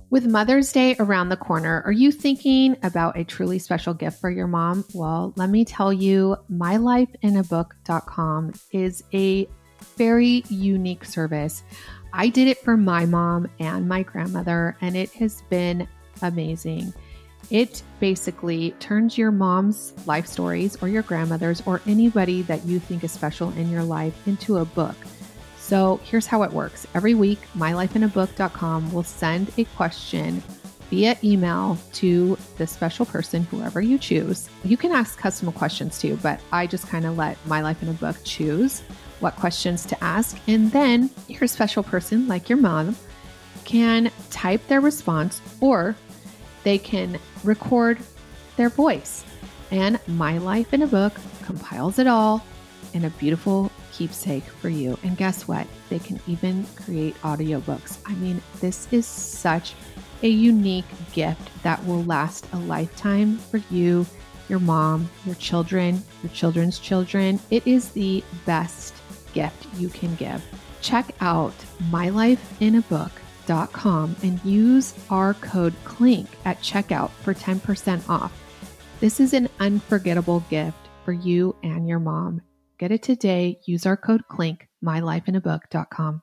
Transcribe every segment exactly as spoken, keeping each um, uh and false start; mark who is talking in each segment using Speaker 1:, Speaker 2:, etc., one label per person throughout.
Speaker 1: With Mother's Day around the corner, are you thinking about a truly special gift for your mom? Well, let me tell you, my life in a book dot com is a very unique service. I did it for my mom and my grandmother, and it has been amazing. It basically turns your mom's life stories or your grandmother's or anybody that you think is special in your life into a book. So here's how it works. Every week, my life in a book dot com will send a question via email to the special person, whoever you choose. You can ask custom questions too, but I just kind of let My Life in a Book choose what questions to ask. And then your special person, like your mom, can type their response or they can record their voice. And My Life in a Book compiles it all in a beautiful keepsake for you. And guess what? They can even create audiobooks. I mean, this is such a unique gift that will last a lifetime for you, your mom, your children, your children's children. It is the best gift you can give. Check out my life in a book dot com and use our code CLINK at checkout for ten percent off. This is an unforgettable gift for you and your mom. Get it today. Use our code CLINK, my life in a book dot com.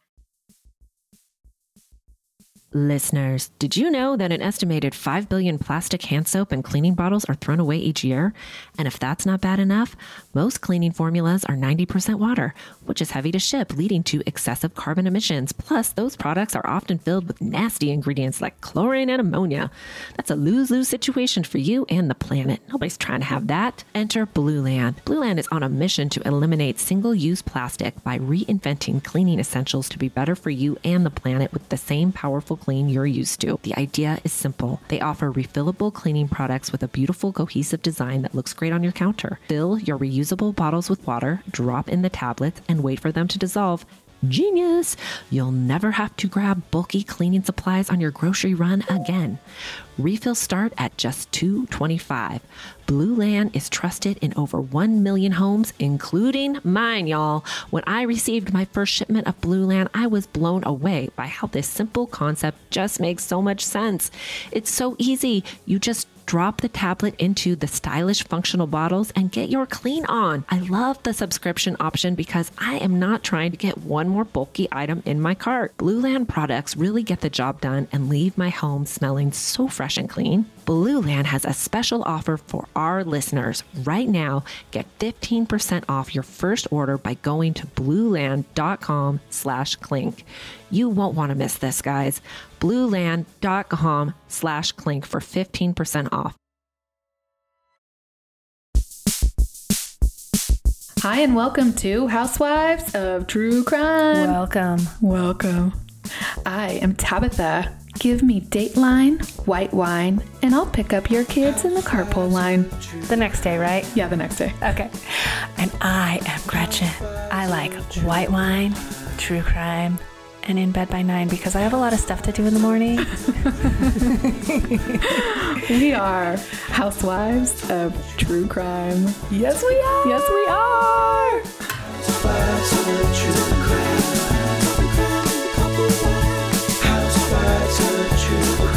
Speaker 2: Listeners, did you know that an estimated five billion plastic hand soap and cleaning bottles are thrown away each year? And if that's not bad enough, most cleaning formulas are ninety percent water, which is heavy to ship, leading to excessive carbon emissions. Plus, those products are often filled with nasty ingredients like chlorine and ammonia. That's a lose-lose situation for you and the planet. Nobody's trying to have that. Enter Blueland. Blueland is on a mission to eliminate single-use plastic by reinventing cleaning essentials to be better for you and the planet with the same powerful clean you're used to. The idea is simple. They offer refillable cleaning products with a beautiful cohesive design that looks great on your counter. Fill your reusable bottles with water, drop in the tablets, and wait for them to dissolve. Genius! You'll never have to grab bulky cleaning supplies on your grocery run again. Refills start at just two dollars and twenty-five cents. Blueland is trusted in over one million homes, including mine, y'all. When I received my first shipment of Blueland, I was blown away by how this simple concept just makes so much sense. It's so easy. You just drop the tablet into the stylish functional bottles and get your clean on. I love the subscription option because I am not trying to get one more bulky item in my cart. Blueland products really get the job done and leave my home smelling so fresh and clean. Blueland has a special offer for our listeners. Right now, get fifteen percent off your first order by going to blueland.com slash clink. You won't want to miss this, guys. blueland.com slash clink for fifteen percent off.
Speaker 3: Hi, and welcome to Housewives of True Crime.
Speaker 4: Welcome.
Speaker 3: Welcome. I am Tabitha. Give me Dateline, white wine, and I'll pick up your kids in the carpool line.
Speaker 4: The next day, right?
Speaker 3: Yeah, the next day.
Speaker 4: Okay. And I am Gretchen. I like white wine, true crime, and in bed by nine because I have a lot of stuff to do in the morning.
Speaker 3: We are Housewives of True Crime.
Speaker 4: Yes, we are.
Speaker 3: Yes, we are.
Speaker 5: Housewives of True Crime. Housewives of True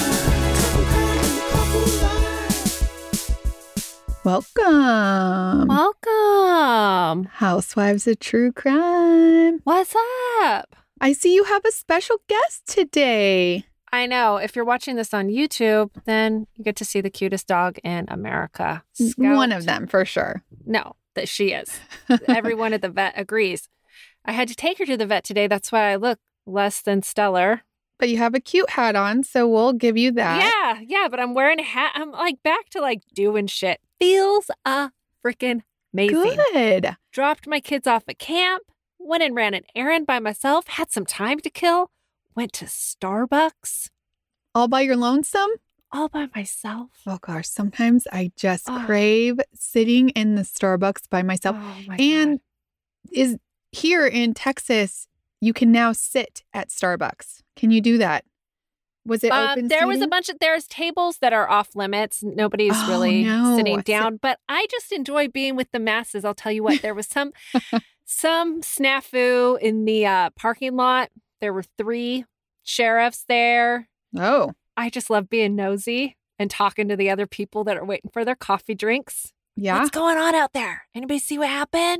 Speaker 5: Crime.
Speaker 3: Welcome.
Speaker 4: Welcome.
Speaker 3: Housewives of True Crime.
Speaker 4: What's up?
Speaker 3: I see you have a special guest today.
Speaker 4: I know. If you're watching this on YouTube, then you get to see the cutest dog in America. Scout.
Speaker 3: One of them, for sure.
Speaker 4: No, that she is. Everyone at the vet agrees. I had to take her to the vet today. That's why I look less than stellar.
Speaker 3: But you have a cute hat on, so we'll give you that.
Speaker 4: Yeah, yeah, but I'm wearing a hat. I'm like back to like doing shit. Feels a freaking amazing.
Speaker 3: Good.
Speaker 4: Dropped my kids off at camp, went and ran an errand by myself, had some time to kill, went to Starbucks.
Speaker 3: All by your lonesome?
Speaker 4: All by myself.
Speaker 3: Oh gosh, sometimes I just
Speaker 4: Oh.
Speaker 3: crave sitting in the Starbucks by myself.
Speaker 4: Oh my
Speaker 3: and
Speaker 4: God.
Speaker 3: is here in Texas, you can now sit at Starbucks. Can you do that? Was it
Speaker 4: Um,
Speaker 3: open
Speaker 4: there was a
Speaker 3: seating?
Speaker 4: bunch of, there's tables that are off limits. Nobody's
Speaker 3: Oh,
Speaker 4: really
Speaker 3: no.
Speaker 4: sitting
Speaker 3: So-
Speaker 4: down, but I just enjoy being with the masses. I'll tell you what, there was some, some snafu in the uh, parking lot. There were three sheriffs there.
Speaker 3: Oh,
Speaker 6: I just love being nosy and talking to the other people that are waiting for their coffee drinks.
Speaker 7: Yeah.
Speaker 6: What's going on out there? Anybody see what happened?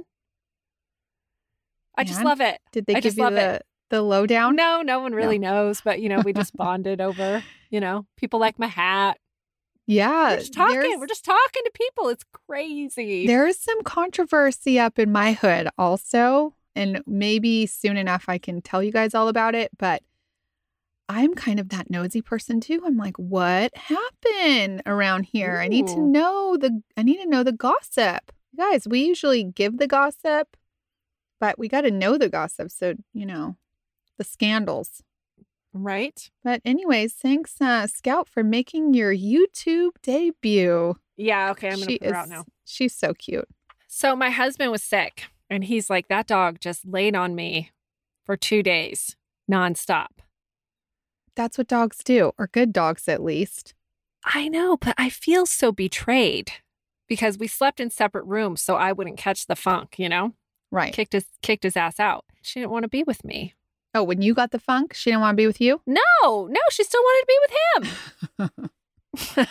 Speaker 6: I just
Speaker 7: Man,
Speaker 6: love it.
Speaker 7: Did they
Speaker 6: I
Speaker 7: give
Speaker 6: just
Speaker 7: you
Speaker 6: love
Speaker 7: the,
Speaker 6: it.
Speaker 7: the lowdown?
Speaker 6: No, no one really knows, but you know, we just bonded over, you know, people like my hat.
Speaker 7: Yeah.
Speaker 6: We're just talking.
Speaker 7: there's-
Speaker 6: We're just talking to people. It's crazy.
Speaker 7: There is some controversy up in my hood also, and maybe soon enough I can tell you guys all about it, but I'm kind of that nosy person too. I'm like, what happened around here? I need to
Speaker 6: Ooh.
Speaker 7: know the I need to know the gossip. Guys, we usually give the gossip, but we got to know the gossip, so, you know, the scandals.
Speaker 6: Right?
Speaker 7: But anyways, thanks uh, Scout for making your YouTube debut.
Speaker 6: Yeah. Okay. I'm going
Speaker 7: She
Speaker 6: to put her
Speaker 7: is
Speaker 6: out now.
Speaker 7: she's so cute.
Speaker 6: So my husband was sick and he's like, that dog just laid on me for two days nonstop.
Speaker 7: That's what dogs do, or good dogs at least.
Speaker 6: I know, but I feel so betrayed because we slept in separate rooms so I wouldn't catch the funk, you know?
Speaker 7: Right.
Speaker 6: Kicked his kicked his ass out. She didn't want to be with me.
Speaker 7: Oh, when you got the funk, she didn't want to be with you?
Speaker 6: No, no, she still wanted to be with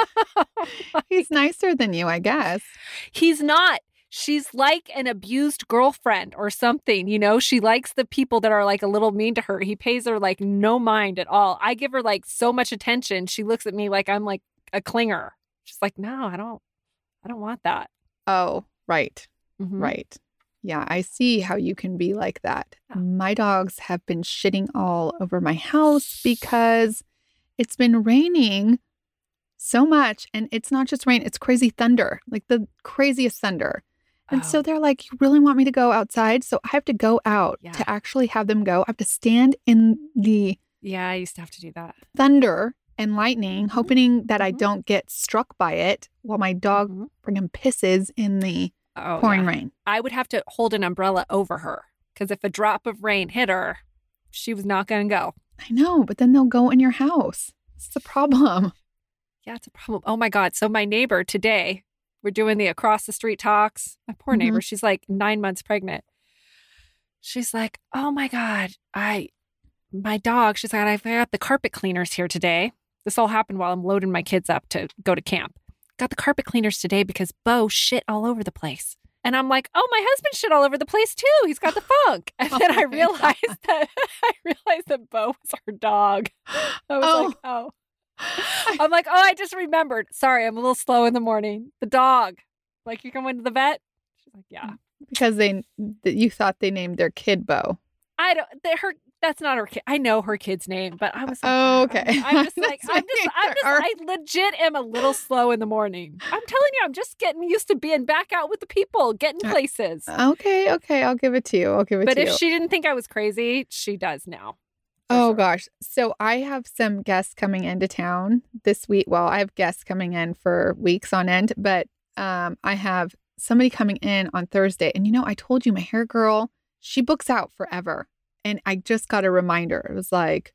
Speaker 6: him.
Speaker 7: He's nicer than you, I guess.
Speaker 6: He's not. She's like an abused girlfriend or something, you know? She likes the people that are like a little mean to her. He pays her like no mind at all. I give her like so much attention. She looks at me like I'm like a clinger. She's like, no, I don't, I don't want that.
Speaker 7: Oh, right.
Speaker 6: Mhm.
Speaker 7: Right. Yeah, I see how you can be like that.
Speaker 6: Yeah.
Speaker 7: My dogs have been shitting all over my house because it's been raining so much. And it's not just rain, it's crazy thunder, like the craziest thunder. And so
Speaker 6: Oh.
Speaker 7: they're like, you really want me to go outside? So I have to go out
Speaker 6: Yeah.
Speaker 7: to actually have them go. I have to stand in the
Speaker 6: Yeah, I used to have to do that.
Speaker 7: thunder and lightning, hoping that I
Speaker 6: Mhm.
Speaker 7: don't get struck by it while my dog
Speaker 6: Mhm.
Speaker 7: friggin' pisses in the
Speaker 6: Oh,
Speaker 7: pouring
Speaker 6: yeah.
Speaker 7: rain.
Speaker 6: I would have to hold an umbrella over her because if a drop of rain hit her, she was not going to go.
Speaker 7: I know, but then they'll go in your house. It's the problem.
Speaker 6: Yeah, it's a problem. Oh my God. So my neighbor today, we're doing the across the street talks. My poor
Speaker 7: Mhm.
Speaker 6: neighbor, she's like nine months pregnant. She's like, oh my God, I, my dog, she's like, I've got the carpet cleaners here today. This all happened while I'm loading my kids up to go to camp. Got the carpet cleaners today because Bo shit all over the place. And I'm like, oh, my husband shit all over the place too. He's got the funk. And then I
Speaker 7: Oh my
Speaker 6: realized that I realized that Bo was our dog. I was
Speaker 7: Oh.
Speaker 6: like, oh. I'm like, oh, I just remembered. Sorry, I'm a little slow in the morning. The dog. Like, you going to the vet? She's like, yeah.
Speaker 7: Because they, that you thought they named their kid Bo.
Speaker 6: I don't. That her. That's not her kid. I know her kid's name, but I was like,
Speaker 7: Oh,
Speaker 6: "Ah."
Speaker 7: okay.
Speaker 6: I'm just like,
Speaker 7: That's
Speaker 6: I'm just, I'm just,
Speaker 7: making
Speaker 6: I legit am a little slow in the morning. I'm telling you, I'm just getting used to being back out with the people, getting
Speaker 7: Uh,
Speaker 6: places.
Speaker 7: Okay, okay, I'll give it to you. I'll give it
Speaker 6: But
Speaker 7: to
Speaker 6: if
Speaker 7: you.
Speaker 6: she didn't think I was crazy, she does now. for
Speaker 7: Oh
Speaker 6: sure.
Speaker 7: gosh. So I have some guests coming into town this week. Well, I have guests coming in for weeks on end, but um, I have somebody coming in on Thursday. And you know, I told you my hair girl, she books out forever. And I just got a reminder. It was like,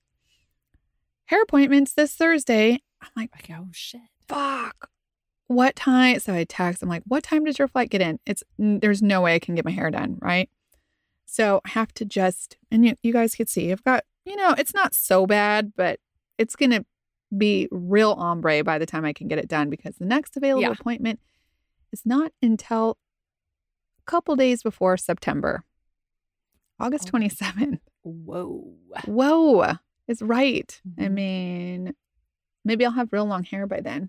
Speaker 7: hair appointments this Thursday. I'm like,
Speaker 6: Like, oh shit.
Speaker 7: fuck. What time? So I text, I'm like, what time does your flight get in? It's, n- there's no way I can get my hair done, right? So I have to just, and you, you guys could see, I've got, you know, it's not so bad, but it's going to be real ombre by the time I can get it done because the next available
Speaker 6: Yeah.
Speaker 7: appointment is not until a couple days before September, August
Speaker 6: Oh.
Speaker 7: twenty-seventh.
Speaker 6: Whoa.
Speaker 7: Whoa, is right. I
Speaker 6: Mhm.
Speaker 7: mean, maybe I'll have real long hair by then.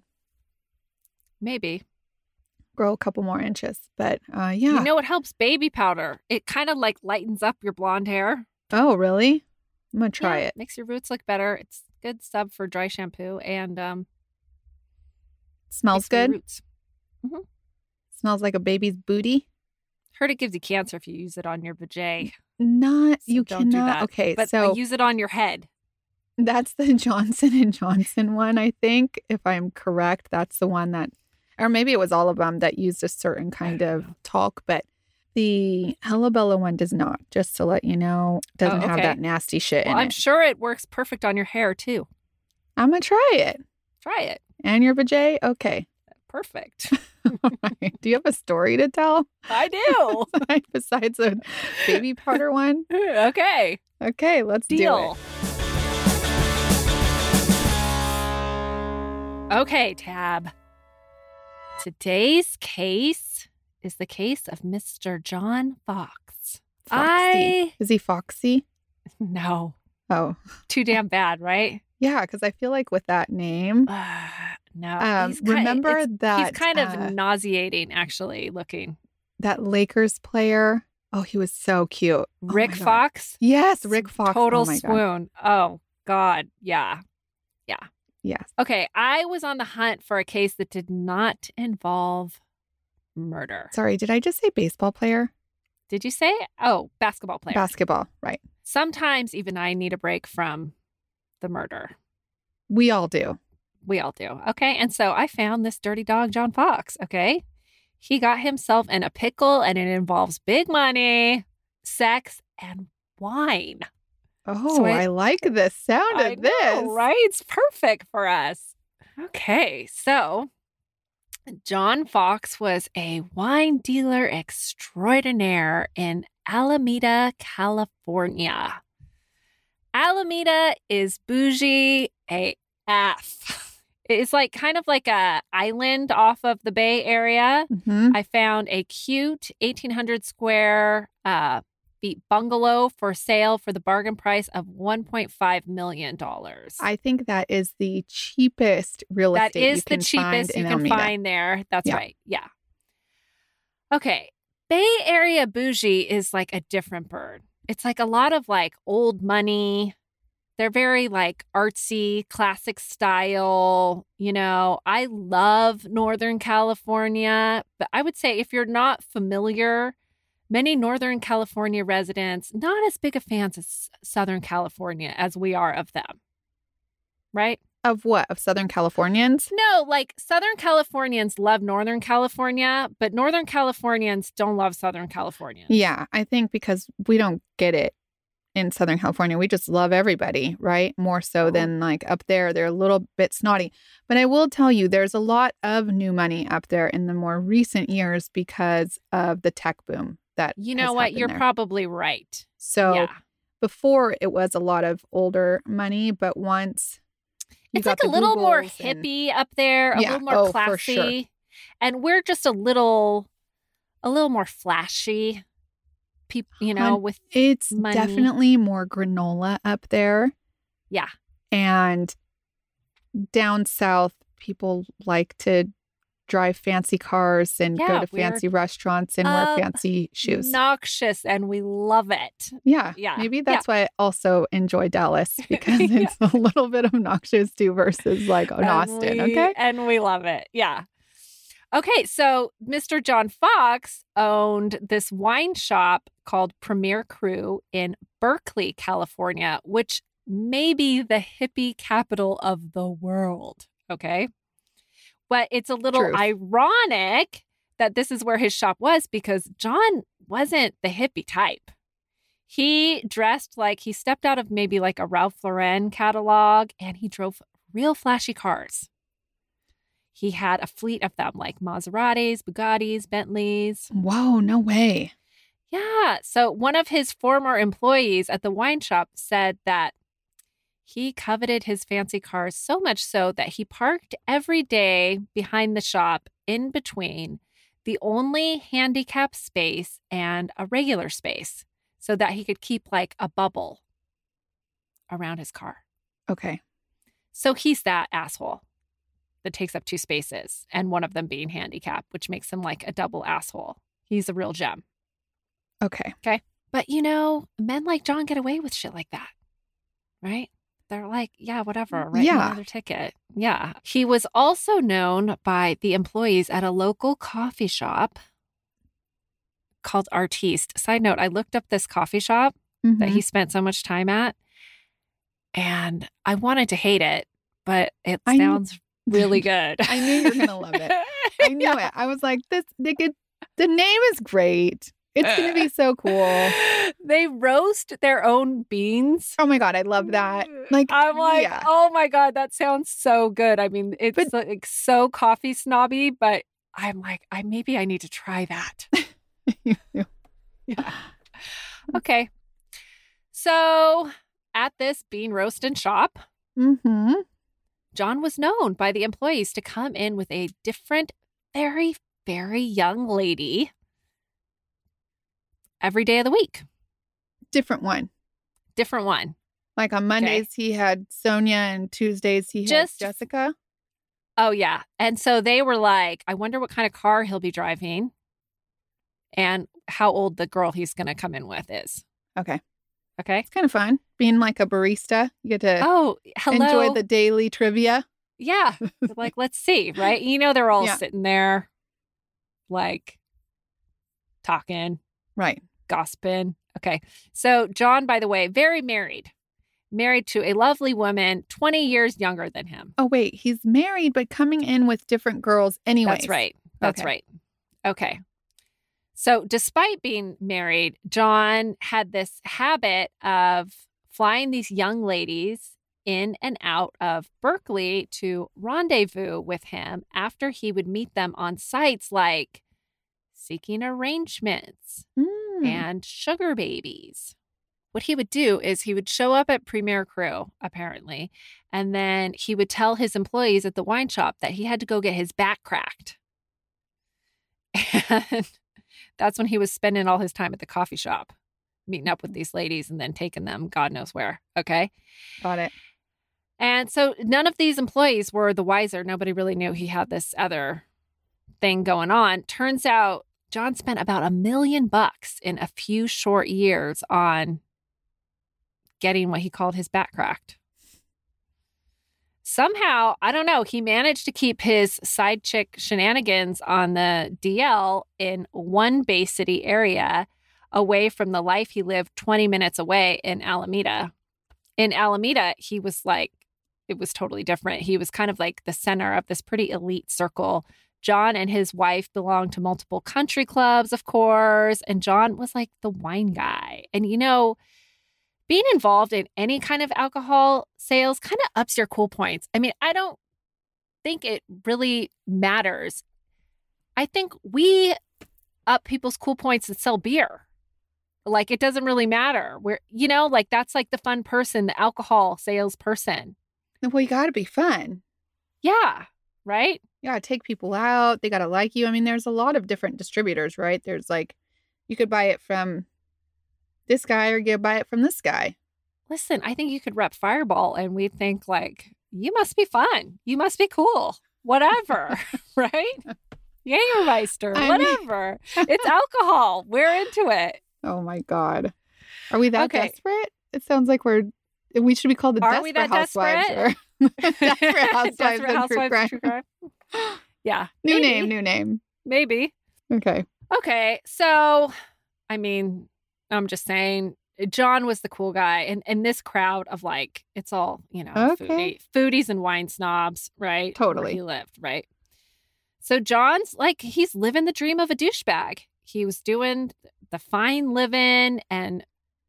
Speaker 6: Maybe.
Speaker 7: Grow a couple more inches, but uh, yeah.
Speaker 6: You know what helps? Baby powder. It kind of like lightens up your blonde hair.
Speaker 7: Oh, really? I'm gonna try
Speaker 6: Yeah,
Speaker 7: it.
Speaker 6: Makes your roots look better. It's good sub for dry shampoo and um
Speaker 7: Smells
Speaker 6: makes for your
Speaker 7: good.
Speaker 6: roots.
Speaker 7: Smells like a baby's booty.
Speaker 6: Heard it gives you cancer if you use it on your vajay.
Speaker 7: Not
Speaker 6: So
Speaker 7: you
Speaker 6: don't do
Speaker 7: cannot.
Speaker 6: that.
Speaker 7: Okay,
Speaker 6: But
Speaker 7: so
Speaker 6: uh, use it on your head.
Speaker 7: that's the Johnson and Johnson one, I think, if I'm correct. That's the one that, or maybe it was all of them that used a certain kind
Speaker 6: don't
Speaker 7: of talc, but the Hella Bella one does not. Just to let you know, doesn't
Speaker 6: Oh,
Speaker 7: have
Speaker 6: okay.
Speaker 7: that nasty shit
Speaker 6: Well,
Speaker 7: in
Speaker 6: I'm
Speaker 7: it.
Speaker 6: sure it works perfect on your hair too.
Speaker 7: I'm gonna try it.
Speaker 6: Try it.
Speaker 7: And your vajay? Okay.
Speaker 6: Perfect.
Speaker 7: All right. Do you have a story to tell
Speaker 6: I do.
Speaker 7: besides a baby powder one?
Speaker 6: Okay.
Speaker 7: Okay, let's do
Speaker 6: Deal.
Speaker 7: it.
Speaker 6: Okay, Tab. Today's case is the case of Mister John Fox.
Speaker 7: Foxy.
Speaker 6: I
Speaker 7: Is he Foxy?
Speaker 6: no,
Speaker 7: Oh,
Speaker 6: too damn bad, right?
Speaker 7: yeah, because I feel like with that name,
Speaker 6: Uh, no.
Speaker 7: Um,
Speaker 6: he's ki-
Speaker 7: remember
Speaker 6: it's-
Speaker 7: that,
Speaker 6: he's kind of
Speaker 7: uh,
Speaker 6: nauseating, actually. Looking
Speaker 7: that Lakers player, oh, he was so cute. Oh my
Speaker 6: Rick
Speaker 7: God.
Speaker 6: Fox.
Speaker 7: Yes, Rick Fox.
Speaker 6: Total
Speaker 7: oh my God.
Speaker 6: swoon. Oh God, yeah.
Speaker 7: Yes.
Speaker 6: Okay, I was on the hunt for a case that did not involve murder.
Speaker 7: Sorry, did I just say baseball player?
Speaker 6: Did you say? Oh, basketball player.
Speaker 7: Basketball, right.
Speaker 6: Sometimes even I need a break from the murder.
Speaker 7: We all do.
Speaker 6: We all do. Okay. And so I found this dirty dog, John Fox. Okay. He got himself in a pickle and it involves big money, sex, and wine.
Speaker 7: Oh,
Speaker 6: So I-
Speaker 7: I, like the sound
Speaker 6: I
Speaker 7: of this.
Speaker 6: know, right? It's perfect for us. Okay. So John Fox was a wine dealer extraordinaire in Alameda, California. Alameda is bougie A F. It's like kind of like a island off of the Bay Area.
Speaker 7: Mhm.
Speaker 6: I found a cute eighteen hundred square uh, feet bungalow for sale for the bargain price of one point five million dollars.
Speaker 7: I think that is the cheapest real
Speaker 6: That
Speaker 7: estate
Speaker 6: is
Speaker 7: you
Speaker 6: the
Speaker 7: can
Speaker 6: cheapest
Speaker 7: find
Speaker 6: you
Speaker 7: in
Speaker 6: can
Speaker 7: Alameda.
Speaker 6: find there. That's
Speaker 7: Yeah.
Speaker 6: right. Yeah. Okay. Bay Area bougie is like a different bird. It's like a lot of like old money. They're very like artsy, classic style. You know, I love Northern California, but I would say if you're not familiar, many Northern California residents, not as big of fans as Southern California as we are of them. Right?
Speaker 7: Of what? Of Southern Californians?
Speaker 6: No, like Southern Californians love Northern California, but Northern Californians don't love Southern California.
Speaker 7: Yeah, I think because we don't get it in Southern California. We just love everybody, right? More so
Speaker 6: Oh.
Speaker 7: than like up there. They're a little bit snotty. But I will tell you, there's a lot of new money up there in the more recent years because of the tech boom that
Speaker 6: You
Speaker 7: has
Speaker 6: know what?
Speaker 7: happened
Speaker 6: You're
Speaker 7: there.
Speaker 6: probably right.
Speaker 7: So
Speaker 6: yeah.
Speaker 7: before it was a lot of older money, but once you
Speaker 6: It's
Speaker 7: got
Speaker 6: like a
Speaker 7: the
Speaker 6: little more
Speaker 7: Googles and-
Speaker 6: hippie up there, a
Speaker 7: Yeah.
Speaker 6: little more
Speaker 7: Oh, for
Speaker 6: classy.
Speaker 7: sure.
Speaker 6: And we're just a little a little more flashy. People, you know,
Speaker 7: Hun-
Speaker 6: with
Speaker 7: It's
Speaker 6: money.
Speaker 7: definitely more granola up there.
Speaker 6: yeah.
Speaker 7: And down south, people like to drive fancy cars and
Speaker 6: Yeah,
Speaker 7: go to
Speaker 6: we're
Speaker 7: fancy restaurants and wear
Speaker 6: ob-
Speaker 7: fancy shoes.
Speaker 6: Noxious, and we love it.
Speaker 7: Yeah.
Speaker 6: Yeah,
Speaker 7: Maybe that's why I also enjoy Dallas because it's a little bit obnoxious too versus like an
Speaker 6: And
Speaker 7: Austin.
Speaker 6: we-
Speaker 7: Okay.
Speaker 6: And we love it. Yeah. Okay. So Mister John Fox owned this wine shop called Premier Cru in Berkeley, California, which may be the hippie capital of the world. Okay. But it's a little
Speaker 7: Truth.
Speaker 6: ironic that this is where his shop was because John wasn't the hippie type. He dressed like he stepped out of maybe like a Ralph Lauren catalog and he drove real flashy cars. He had a fleet of them like Maseratis, Bugattis, Bentleys.
Speaker 7: Whoa, no way.
Speaker 6: Yeah. So one of his former employees at the wine shop said that he coveted his fancy cars so much so that he parked every day behind the shop in between the only handicap space and a regular space so that he could keep like a bubble around his car.
Speaker 7: Okay.
Speaker 6: So he's that asshole that takes up two spaces and one of them being handicapped, which makes him like a double asshole. He's a real gem.
Speaker 7: Okay.
Speaker 6: But you know, men like John get away with shit like that, right? They're like, yeah, whatever, write me
Speaker 7: Yeah.
Speaker 6: another ticket. Yeah. He was also known by the employees at a local coffee shop called Artiste. Side note, I looked up this coffee shop that
Speaker 7: Mhm.
Speaker 6: he spent so much time at, and I wanted to hate it, but it
Speaker 7: I kn-
Speaker 6: sounds really good.
Speaker 7: I knew you were going to love it. I knew
Speaker 6: Yeah.
Speaker 7: it. I was like, this, they could, the name is great. It's going to be so cool.
Speaker 6: They roast their own beans.
Speaker 7: Oh my God, I love that. Like,
Speaker 6: I'm like,
Speaker 7: yeah.
Speaker 6: oh my God, that sounds so good. I mean, it's
Speaker 7: But-
Speaker 6: like so coffee snobby, but I'm like, I maybe I need to try that. Yeah. Okay. So at this bean roasting shop,
Speaker 7: Mm-hmm.
Speaker 6: John was known by the employees to come in with a different, very, very young lady every day of the week.
Speaker 7: Different one.
Speaker 6: Different one.
Speaker 7: Like on Mondays, okay. he had Sonia, and Tuesdays, he
Speaker 6: Just,
Speaker 7: had Jessica.
Speaker 6: Oh, yeah. And so they were like, I wonder what kind of car he'll be driving and how old the girl he's going to come in with is.
Speaker 7: Okay.
Speaker 6: Okay.
Speaker 7: It's kind of fun being like a barista. You get to
Speaker 6: oh, hello.
Speaker 7: enjoy the daily trivia.
Speaker 6: Yeah. Like, let's see, right? You know, they're all
Speaker 7: yeah.
Speaker 6: sitting there like talking.
Speaker 7: Right.
Speaker 6: Gossiping. Okay. So John, by the way, very married. Married to a lovely woman, twenty years younger than him.
Speaker 7: Oh, wait. He's married, but coming in with different girls anyway.
Speaker 6: That's right. That's
Speaker 7: okay.
Speaker 6: right. Okay. So despite being married, John had this habit of flying these young ladies in and out of Berkeley to rendezvous with him after he would meet them on sites like Seeking Arrangements
Speaker 7: mm.
Speaker 6: and Sugar Babies. What he would do is he would show up at Premier Cru, apparently, and then he would tell his employees at the wine shop that he had to go get his back cracked. And that's when he was spending all his time at the coffee shop, meeting up with these ladies and then taking them God knows where. Okay?
Speaker 7: Got it.
Speaker 6: And so none of these employees were the wiser. Nobody really knew he had this other thing going on. Turns out John spent about a million bucks in a few short years on getting what he called his back cracked. Somehow, I don't know, he managed to keep his side chick shenanigans on the D L in one Bay City area away from the life he lived twenty minutes away in Alameda. In Alameda, he was like, it was totally different. He was kind of like the center of this pretty elite circle. John and his wife belonged to multiple country clubs, of course, and John was like the wine guy. And, you know, being involved in any kind of alcohol sales kind of ups your cool points. I mean, I don't think it really matters. I think we up people's cool points that sell beer. Like, it doesn't really matter. We're, you know, like that's like the fun person, the alcohol sales person.
Speaker 7: Well, you got to be fun.
Speaker 6: Yeah. Right?
Speaker 7: You got to take people out. They got to like you. I mean, there's a lot of different distributors, right? There's like, you could buy it from this guy or you buy it from this guy.
Speaker 6: Listen, I think you could rep Fireball and we'd think like, you must be fun. You must be cool. Whatever. Right? Jägermeister.
Speaker 7: I
Speaker 6: whatever. Mean... It's alcohol. We're into it.
Speaker 7: Oh my God. Are we that
Speaker 6: okay.
Speaker 7: desperate? It sounds like we're, we should be called the
Speaker 6: Are
Speaker 7: Desperate
Speaker 6: we that
Speaker 7: Housewives.
Speaker 6: desperate?
Speaker 7: Or Desperate Housewives,
Speaker 6: Desperate
Speaker 7: and
Speaker 6: Housewives
Speaker 7: True Crime.
Speaker 6: True Crime. Yeah.
Speaker 7: New
Speaker 6: maybe.
Speaker 7: name, new name.
Speaker 6: Maybe.
Speaker 7: Okay.
Speaker 6: Okay. So, I mean, I'm just saying, John was the cool guy. And, and this crowd of like, it's all, you know,
Speaker 7: okay.
Speaker 6: foodie, foodies and wine snobs, right?
Speaker 7: Totally.
Speaker 6: Where he lived, right? So John's like, he's living the dream of a douchebag. He was doing the fine living and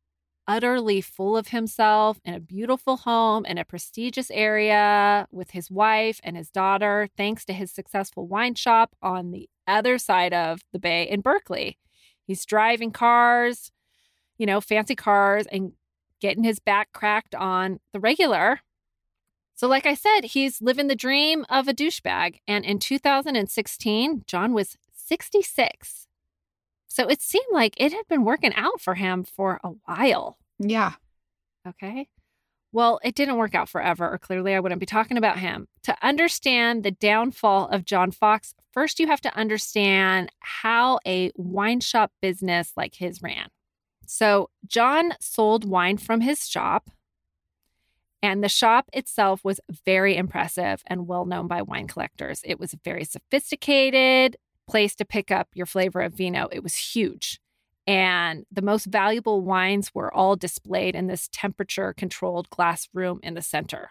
Speaker 6: utterly full of himself in a beautiful home in a prestigious area with his wife and his daughter, thanks to his successful wine shop on the other side of the bay in Berkeley. He's driving cars, you know, fancy cars, and getting his back cracked on the regular. So like I said, he's living the dream of a douchebag. And in two thousand sixteen, John was sixty-six. So it seemed like it had been working out for him for a while.
Speaker 7: Yeah.
Speaker 6: Okay. Well, it didn't work out forever, or clearly I wouldn't be talking about him. To understand the downfall of John Fox, first you have to understand how a wine shop business like his ran. So John sold wine from his shop, and the shop itself was very impressive and well known by wine collectors. It was very sophisticated place to pick up your flavor of vino. It was huge. And the most valuable wines were all displayed in this temperature-controlled glass room in the center.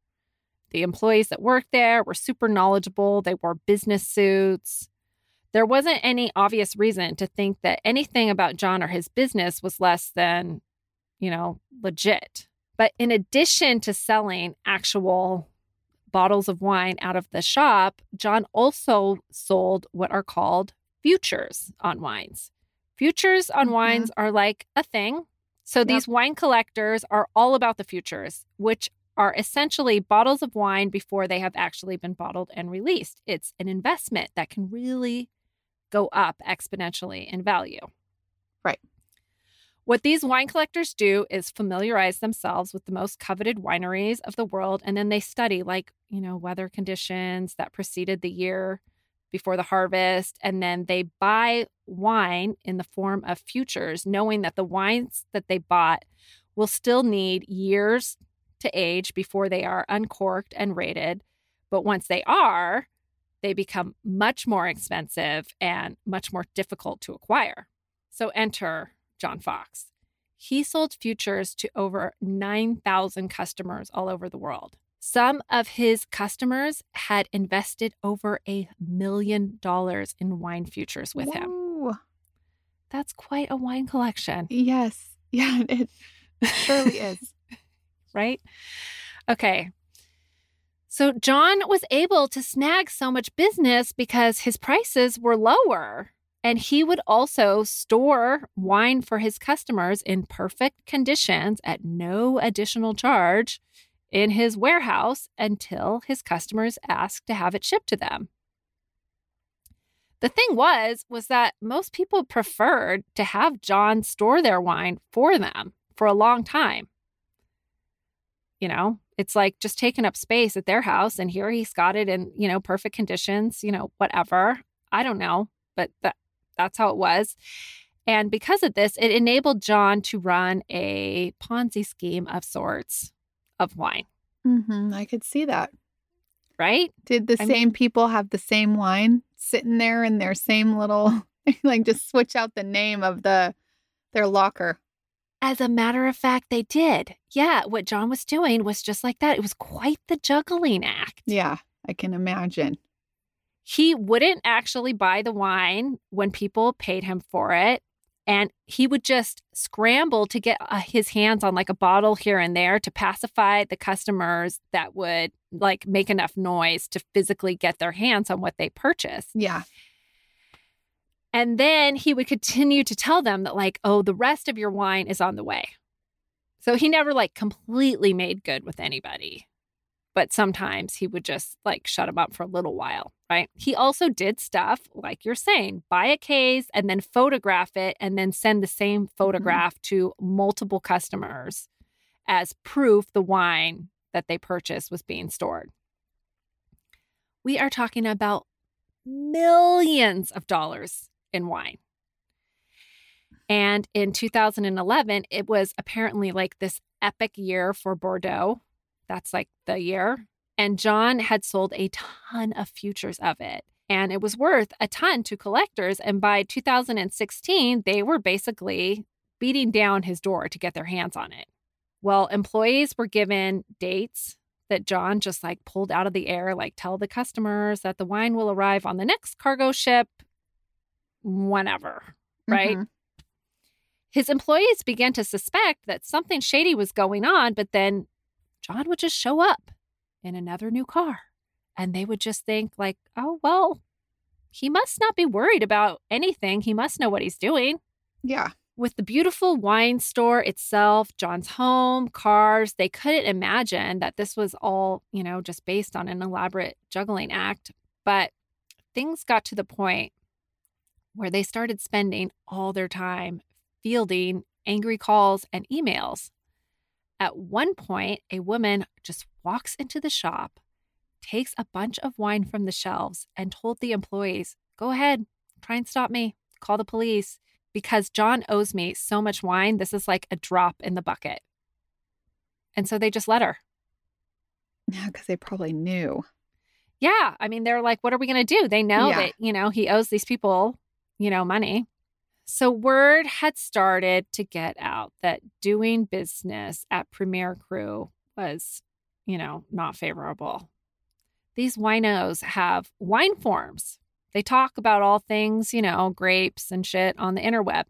Speaker 6: The employees that worked there were super knowledgeable. They wore business suits. There wasn't any obvious reason to think that anything about John or his business was less than, you know, legit. But in addition to selling actual bottles of wine out of the shop, John also sold what are called futures on wines. Futures on mm-hmm. wines are like a thing. So yep. These wine collectors are all about the futures, which are essentially bottles of wine before they have actually been bottled and released. It's an investment that can really go up exponentially in value.
Speaker 7: Right.
Speaker 6: What these wine collectors do is familiarize themselves with the most coveted wineries of the world, and then they study, like, you know, weather conditions that preceded the year before the harvest, and then they buy wine in the form of futures, knowing that the wines that they bought will still need years to age before they are uncorked and rated. But once they are, they become much more expensive and much more difficult to acquire. So enter John Fox. He sold futures to over nine thousand customers all over the world. Some of his customers had invested over a million dollars in wine futures with him.
Speaker 7: Whoa.
Speaker 6: That's quite a wine collection.
Speaker 7: Yes. Yeah, it surely is.
Speaker 6: Right? Okay. So John was able to snag so much business because his prices were lower. And he would also store wine for his customers in perfect conditions at no additional charge in his warehouse until his customers asked to have it shipped to them. The thing was, was that most people preferred to have John store their wine for them for a long time. You know, it's like just taking up space at their house, and here he's got it in, you know, perfect conditions, you know, whatever. I don't know, but that, that's how it was. And because of this, it enabled John to run a Ponzi scheme of sorts of wine.
Speaker 7: Mm-hmm. I could see that.
Speaker 6: Right?
Speaker 7: Did the
Speaker 6: I
Speaker 7: same
Speaker 6: mean-
Speaker 7: people have the same wine sitting there in their same little, like just switch out the name of the their locker?
Speaker 6: As a matter of fact, they did. Yeah, what John was doing was just like that. It was quite the juggling act.
Speaker 7: Yeah, I can imagine.
Speaker 6: He wouldn't actually buy the wine when people paid him for it. And he would just scramble to get uh, his hands on like a bottle here and there to pacify the customers that would like make enough noise to physically get their hands on what they purchased.
Speaker 7: Yeah.
Speaker 6: And then he would continue to tell them that like, oh, the rest of your wine is on the way. So he never like completely made good with anybody. But sometimes he would just like shut them up for a little while, right? He also did stuff like you're saying, buy a case and then photograph it and then send the same photograph mm-hmm. to multiple customers as proof the wine that they purchased was being stored. We are talking about millions of dollars in wine. And in two thousand eleven, it was apparently like this epic year for Bordeaux. That's like the year. And John had sold a ton of futures of it. And it was worth a ton to collectors. And by two thousand sixteen, they were basically beating down his door to get their hands on it. Well, employees were given dates that John just like pulled out of the air, like tell the customers that the wine will arrive on the next cargo ship, whenever, right? Mm-hmm. His employees began to suspect that something shady was going on, but then John would just show up in another new car and they would just think like, oh, well, he must not be worried about anything. He must know what he's doing.
Speaker 7: Yeah.
Speaker 6: With the beautiful wine store itself, John's home, cars, they couldn't imagine that this was all, you know, just based on an elaborate juggling act. But things got to the point where they started spending all their time fielding angry calls and emails. At one point, a woman just walks into the shop, takes a bunch of wine from the shelves, and told the employees, go ahead, try and stop me, call the police, because John owes me so much wine. This is like a drop in the bucket. And so they just let her.
Speaker 7: Yeah, because they probably knew.
Speaker 6: Yeah. I mean, they're like, what are we going to do? They know
Speaker 7: Yeah.
Speaker 6: that, you know, he owes these people, you know, money. So word had started to get out that doing business at Premier Cru was, you know, not favorable. These winos have wine forums. They talk about all things, you know, grapes and shit on the interweb.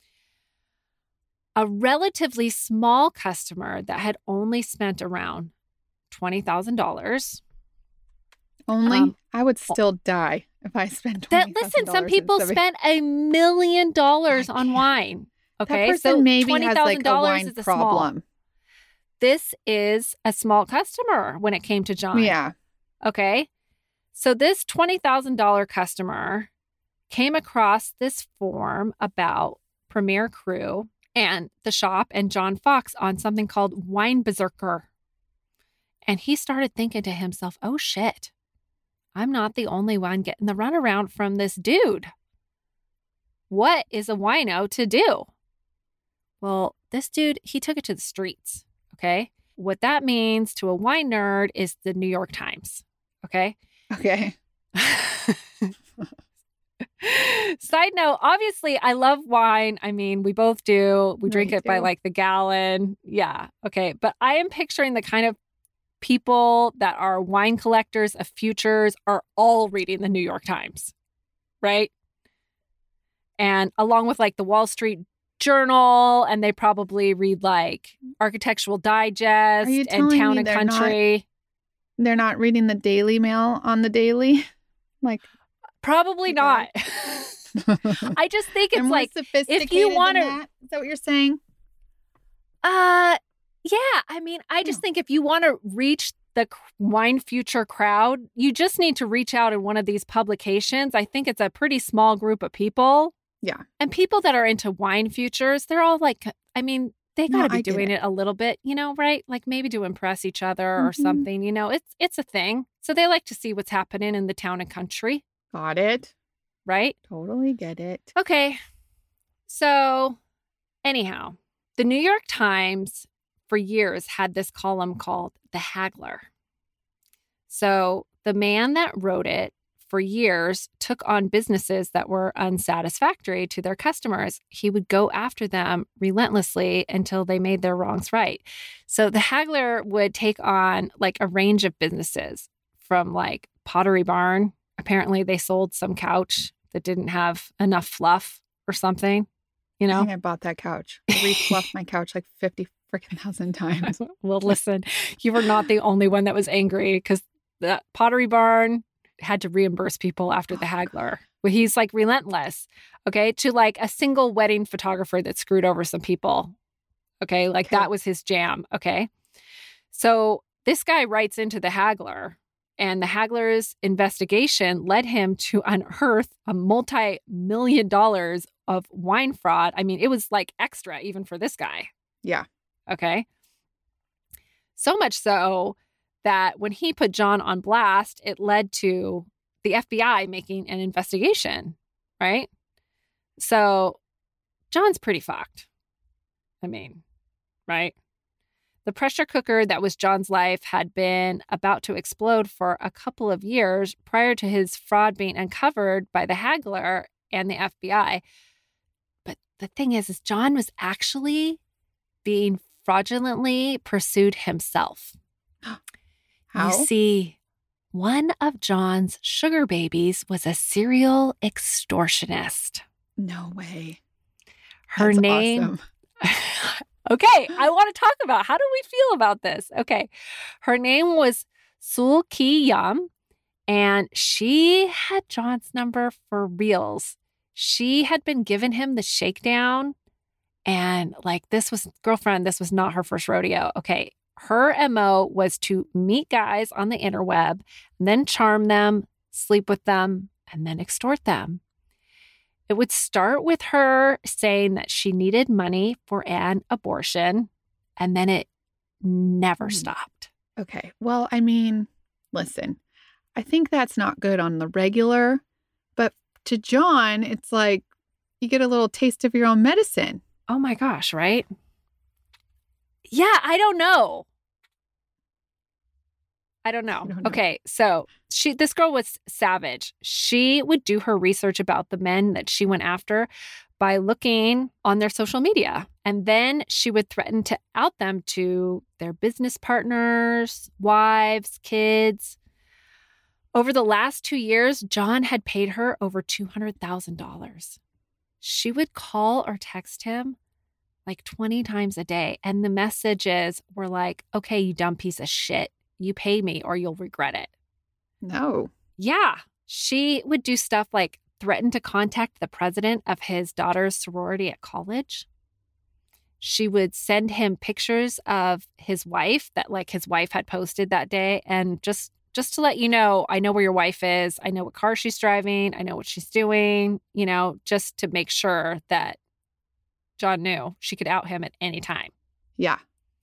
Speaker 6: A relatively small customer that had only spent around twenty thousand dollars.
Speaker 7: Only?
Speaker 6: Um,
Speaker 7: I would still die if I spent
Speaker 6: That
Speaker 7: twenty thousand dollars.
Speaker 6: listen, some people spent a million dollars on wine. Okay,
Speaker 7: That person
Speaker 6: so
Speaker 7: maybe
Speaker 6: twenty
Speaker 7: has
Speaker 6: thousand
Speaker 7: like a
Speaker 6: dollars
Speaker 7: wine
Speaker 6: is a
Speaker 7: problem.
Speaker 6: small. this is a small customer when it came to John.
Speaker 7: Yeah.
Speaker 6: Okay. So this twenty thousand dollars customer came across this form about Premier Cru and the shop and John Fox on something called Wine Berserker. And he started thinking to himself, oh shit, I'm not the only one getting the runaround from this dude. What is a wino to do? Well, this dude, he took it to the streets. Okay. What that means to a wine nerd is the New York Times. Okay.
Speaker 7: Okay.
Speaker 6: Side note, obviously, I love wine. I mean, we both do. We drink
Speaker 7: Me
Speaker 6: it by
Speaker 7: too.
Speaker 6: like the gallon. Yeah. Okay. But I am picturing the kind of people that are wine collectors of futures are all reading the New York Times, right? And along with like the Wall Street Journal, and they probably read like Architectural Digest
Speaker 7: Are you
Speaker 6: and
Speaker 7: telling
Speaker 6: Town
Speaker 7: me
Speaker 6: and
Speaker 7: they're not-
Speaker 6: Country.
Speaker 7: They're not reading the Daily Mail on the daily? Like,
Speaker 6: Probably
Speaker 7: Okay.
Speaker 6: not.
Speaker 7: they're
Speaker 6: I just think it's
Speaker 7: more
Speaker 6: like,
Speaker 7: sophisticated
Speaker 6: wanna-
Speaker 7: than that? Is that what you're saying?
Speaker 6: uh, yeah. I mean, I just
Speaker 7: Yeah.
Speaker 6: think if you want to reach the c- wine future crowd, you just need to reach out in one of these publications. I think it's a pretty small group of people.
Speaker 7: Yeah.
Speaker 6: And people that are into wine futures, they're all like, I mean, they
Speaker 7: No,
Speaker 6: got to be
Speaker 7: I get
Speaker 6: doing
Speaker 7: it.
Speaker 6: it a little bit, you know, right? Like maybe to impress each other or
Speaker 7: Mhm.
Speaker 6: something, you know, it's it's a thing. So they like to see what's happening in the town and country,
Speaker 7: Got it.
Speaker 6: right?
Speaker 7: Totally get it.
Speaker 6: Okay. So, anyhow, the New York Times for years had this column called The Haggler. So, the man that wrote it for years took on businesses that were unsatisfactory to their customers. He would go after them relentlessly until they made their wrongs right. So, The Haggler would take on like a range of businesses from like Pottery Barn. Apparently, they sold some couch that didn't have enough fluff or something, you
Speaker 7: I
Speaker 6: know?
Speaker 7: think I bought that couch. I refluffed my couch like fifty freaking thousand times.
Speaker 6: Well, listen, you were not the only one that was angry because the Pottery Barn had to reimburse people after the
Speaker 7: Oh,
Speaker 6: haggler. Well, he's like relentless, okay, to like a single wedding photographer that screwed over some people. Okay, like
Speaker 7: Okay.
Speaker 6: that was his jam. Okay. So this guy writes into the haggler, and the haggler's investigation led him to unearth a multi million dollars of wine fraud. I mean, it was like extra even for this guy.
Speaker 7: Yeah.
Speaker 6: Okay. So much so that when he put John on blast, it led to the F B I making an investigation, right? So John's pretty fucked. I mean, right? The pressure cooker that was John's life had been about to explode for a couple of years prior to his fraud being uncovered by the haggler and the F B I. But the thing is, is John was actually being fraudulently pursued himself.
Speaker 7: How?
Speaker 6: You see, one of John's sugar babies was a serial extortionist.
Speaker 7: No way.
Speaker 6: Her
Speaker 7: That's
Speaker 6: name.
Speaker 7: awesome.
Speaker 6: Okay, I want to talk about how do we feel about this? Okay, her name was Sul Ki Yum, and she had John's number for reals. She had been giving him the shakedown, and like this was girlfriend, this was not her first rodeo. Okay, her M O was to meet guys on the interweb, and then charm them, sleep with them, and then extort them. It would start with her saying that she needed money for an abortion, and then it never
Speaker 7: Mm.
Speaker 6: stopped.
Speaker 7: Okay. Well, I mean, listen, I think that's not good on the regular, but to John, it's like you get a little taste of your own medicine.
Speaker 6: Oh my gosh, right? Yeah, I don't know. I don't know.
Speaker 7: I don't know.
Speaker 6: Okay, so she this girl was savage. She would do her research about the men that she went after by looking on their social media. And then she would threaten to out them to their business partners, wives, kids. Over the last two years, John had paid her over two hundred thousand dollars. She would call or text him like twenty times a day. And the messages were like, okay, you dumb piece of shit. You pay me or you'll regret it.
Speaker 7: No.
Speaker 6: Yeah. She would do stuff like threaten to contact the president of his daughter's sorority at college. she would send him pictures of his wife that like his wife had posted that day. And just just to let you know, I know where your wife is. I know what car she's driving. I know what she's doing, you know, just to make sure that John knew she could out him at any time.
Speaker 7: Yeah.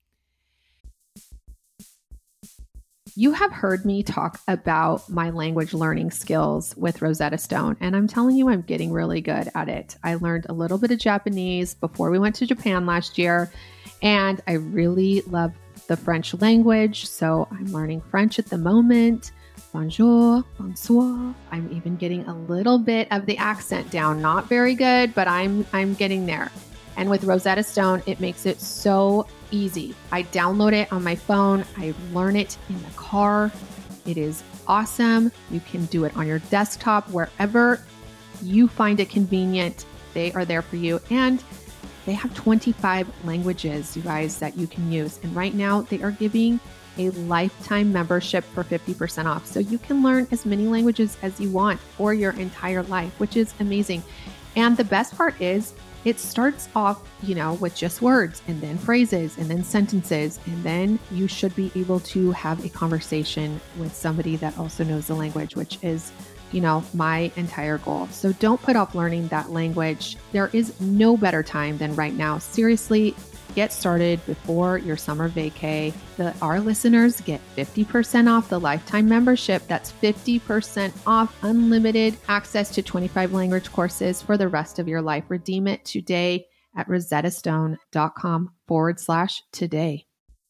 Speaker 1: You have heard me talk about my language learning skills with Rosetta Stone, and I'm telling you, I'm getting really good at it. I learned a little bit of Japanese before we went to Japan last year, and I really love the French language, so I'm learning French at the moment. Bonjour, bonsoir. I'm even getting a little bit of the accent down. Not very good, but I'm I'm getting there. And with Rosetta Stone, it makes it so easy. I download it on my phone. I learn it in the car. It is awesome. You can do it on your desktop, wherever you find it convenient. They are there for you. And they have twenty-five languages, you guys, that you can use. And right now they are giving a lifetime membership for fifty percent off. So you can learn as many languages as you want for your entire life, which is amazing. And the best part is, it starts off, you know, with just words and then phrases and then sentences. And then you should be able to have a conversation with somebody that also knows the language, which is, you know, my entire goal. So don't put off learning that language. There is no better time than right now. Seriously, get started before your summer vacay. The, our listeners get fifty percent off the lifetime membership. That's fifty percent off unlimited access to twenty-five language courses for the rest of your life. Redeem it today at rosettastone.com forward slash today.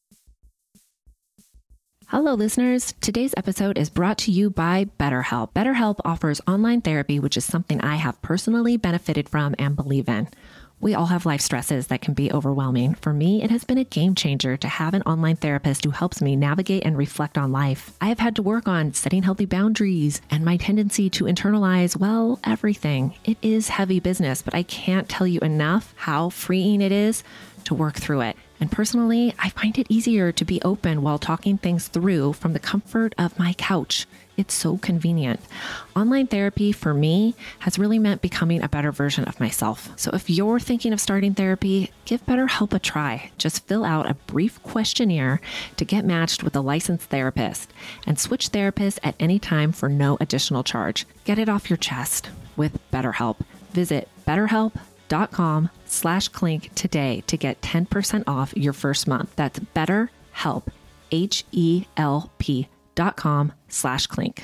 Speaker 2: Hello, listeners. Today's episode is brought to you by BetterHelp. BetterHelp offers online therapy, which is something I have personally benefited from and believe in. We all have life stresses that can be overwhelming. For me, it has been a game changer to have an online therapist who helps me navigate and reflect on life. I have had to work on setting healthy boundaries and my tendency to internalize, well, everything. It is heavy business, but I can't tell you enough how freeing it is to work through it. And personally, I find it easier to be open while talking things through from the comfort of my couch. It's so convenient. Online therapy for me has really meant becoming a better version of myself. So if you're thinking of starting therapy, give BetterHelp a try. Just fill out a brief questionnaire to get matched with a licensed therapist and switch therapists at any time for no additional charge. Get it off your chest with BetterHelp. Visit betterhelp.com slash clink today to get ten percent off your first month. That's BetterHelp, H E L P dot com slash clink.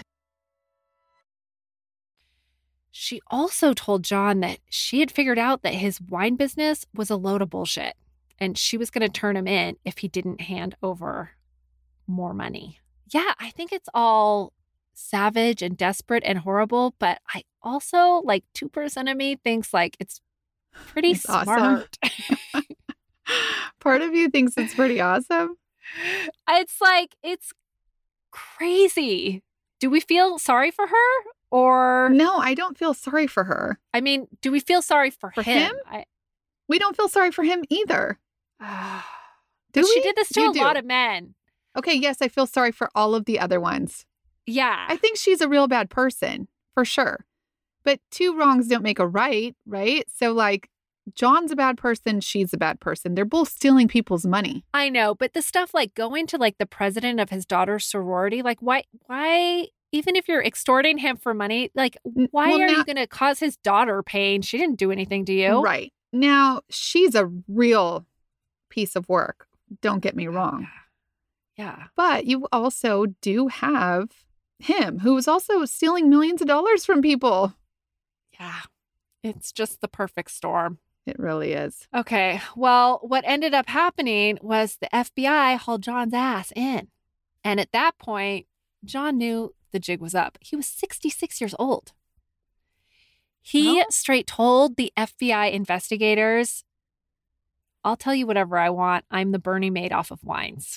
Speaker 6: She also told John that she had figured out that his wine business was a load of bullshit and she was going to turn him in if he didn't hand over more money. Yeah, I think it's all savage and desperate and horrible, but I also, like, two percent of me thinks like it's pretty
Speaker 7: It's
Speaker 6: smart.
Speaker 7: awesome. Part of you thinks it's pretty awesome.
Speaker 6: It's like, it's crazy. Do we feel sorry for her? Or,
Speaker 7: No, I don't feel sorry for her.
Speaker 6: I mean, do we feel sorry for,
Speaker 7: For
Speaker 6: him?
Speaker 7: him?
Speaker 6: I,
Speaker 7: We don't feel sorry for him either.
Speaker 6: uh,
Speaker 7: Do
Speaker 6: but she
Speaker 7: we?
Speaker 6: did this to
Speaker 7: You
Speaker 6: a
Speaker 7: do.
Speaker 6: lot of men.
Speaker 7: Okay, yes, I feel sorry for all of the other ones.
Speaker 6: Yeah.
Speaker 7: I think she's a real bad person, for sure. But two wrongs don't make a right, right? So, like, John's a bad person, she's a bad person. They're both stealing people's money.
Speaker 6: I know, but the stuff like going to like the president of his daughter's sorority, like why, why, even if you're extorting him for money, like
Speaker 7: N-
Speaker 6: why
Speaker 7: well,
Speaker 6: are
Speaker 7: now-
Speaker 6: you going to cause his daughter pain? She didn't do anything to you.
Speaker 7: Right. Now, she's a real piece of work. Don't get me wrong.
Speaker 6: Yeah.
Speaker 7: But you also do have him, who is also stealing millions of dollars from people.
Speaker 6: Yeah. It's just the perfect storm.
Speaker 7: It really is.
Speaker 6: Okay. Well, what ended up happening was the F B I hauled John's ass in. And at that point, John knew the jig was up. He was sixty-six years old. He
Speaker 7: Well-
Speaker 6: straight told the F B I investigators, I'll tell you whatever I want. I'm the Bernie Madoff of wines.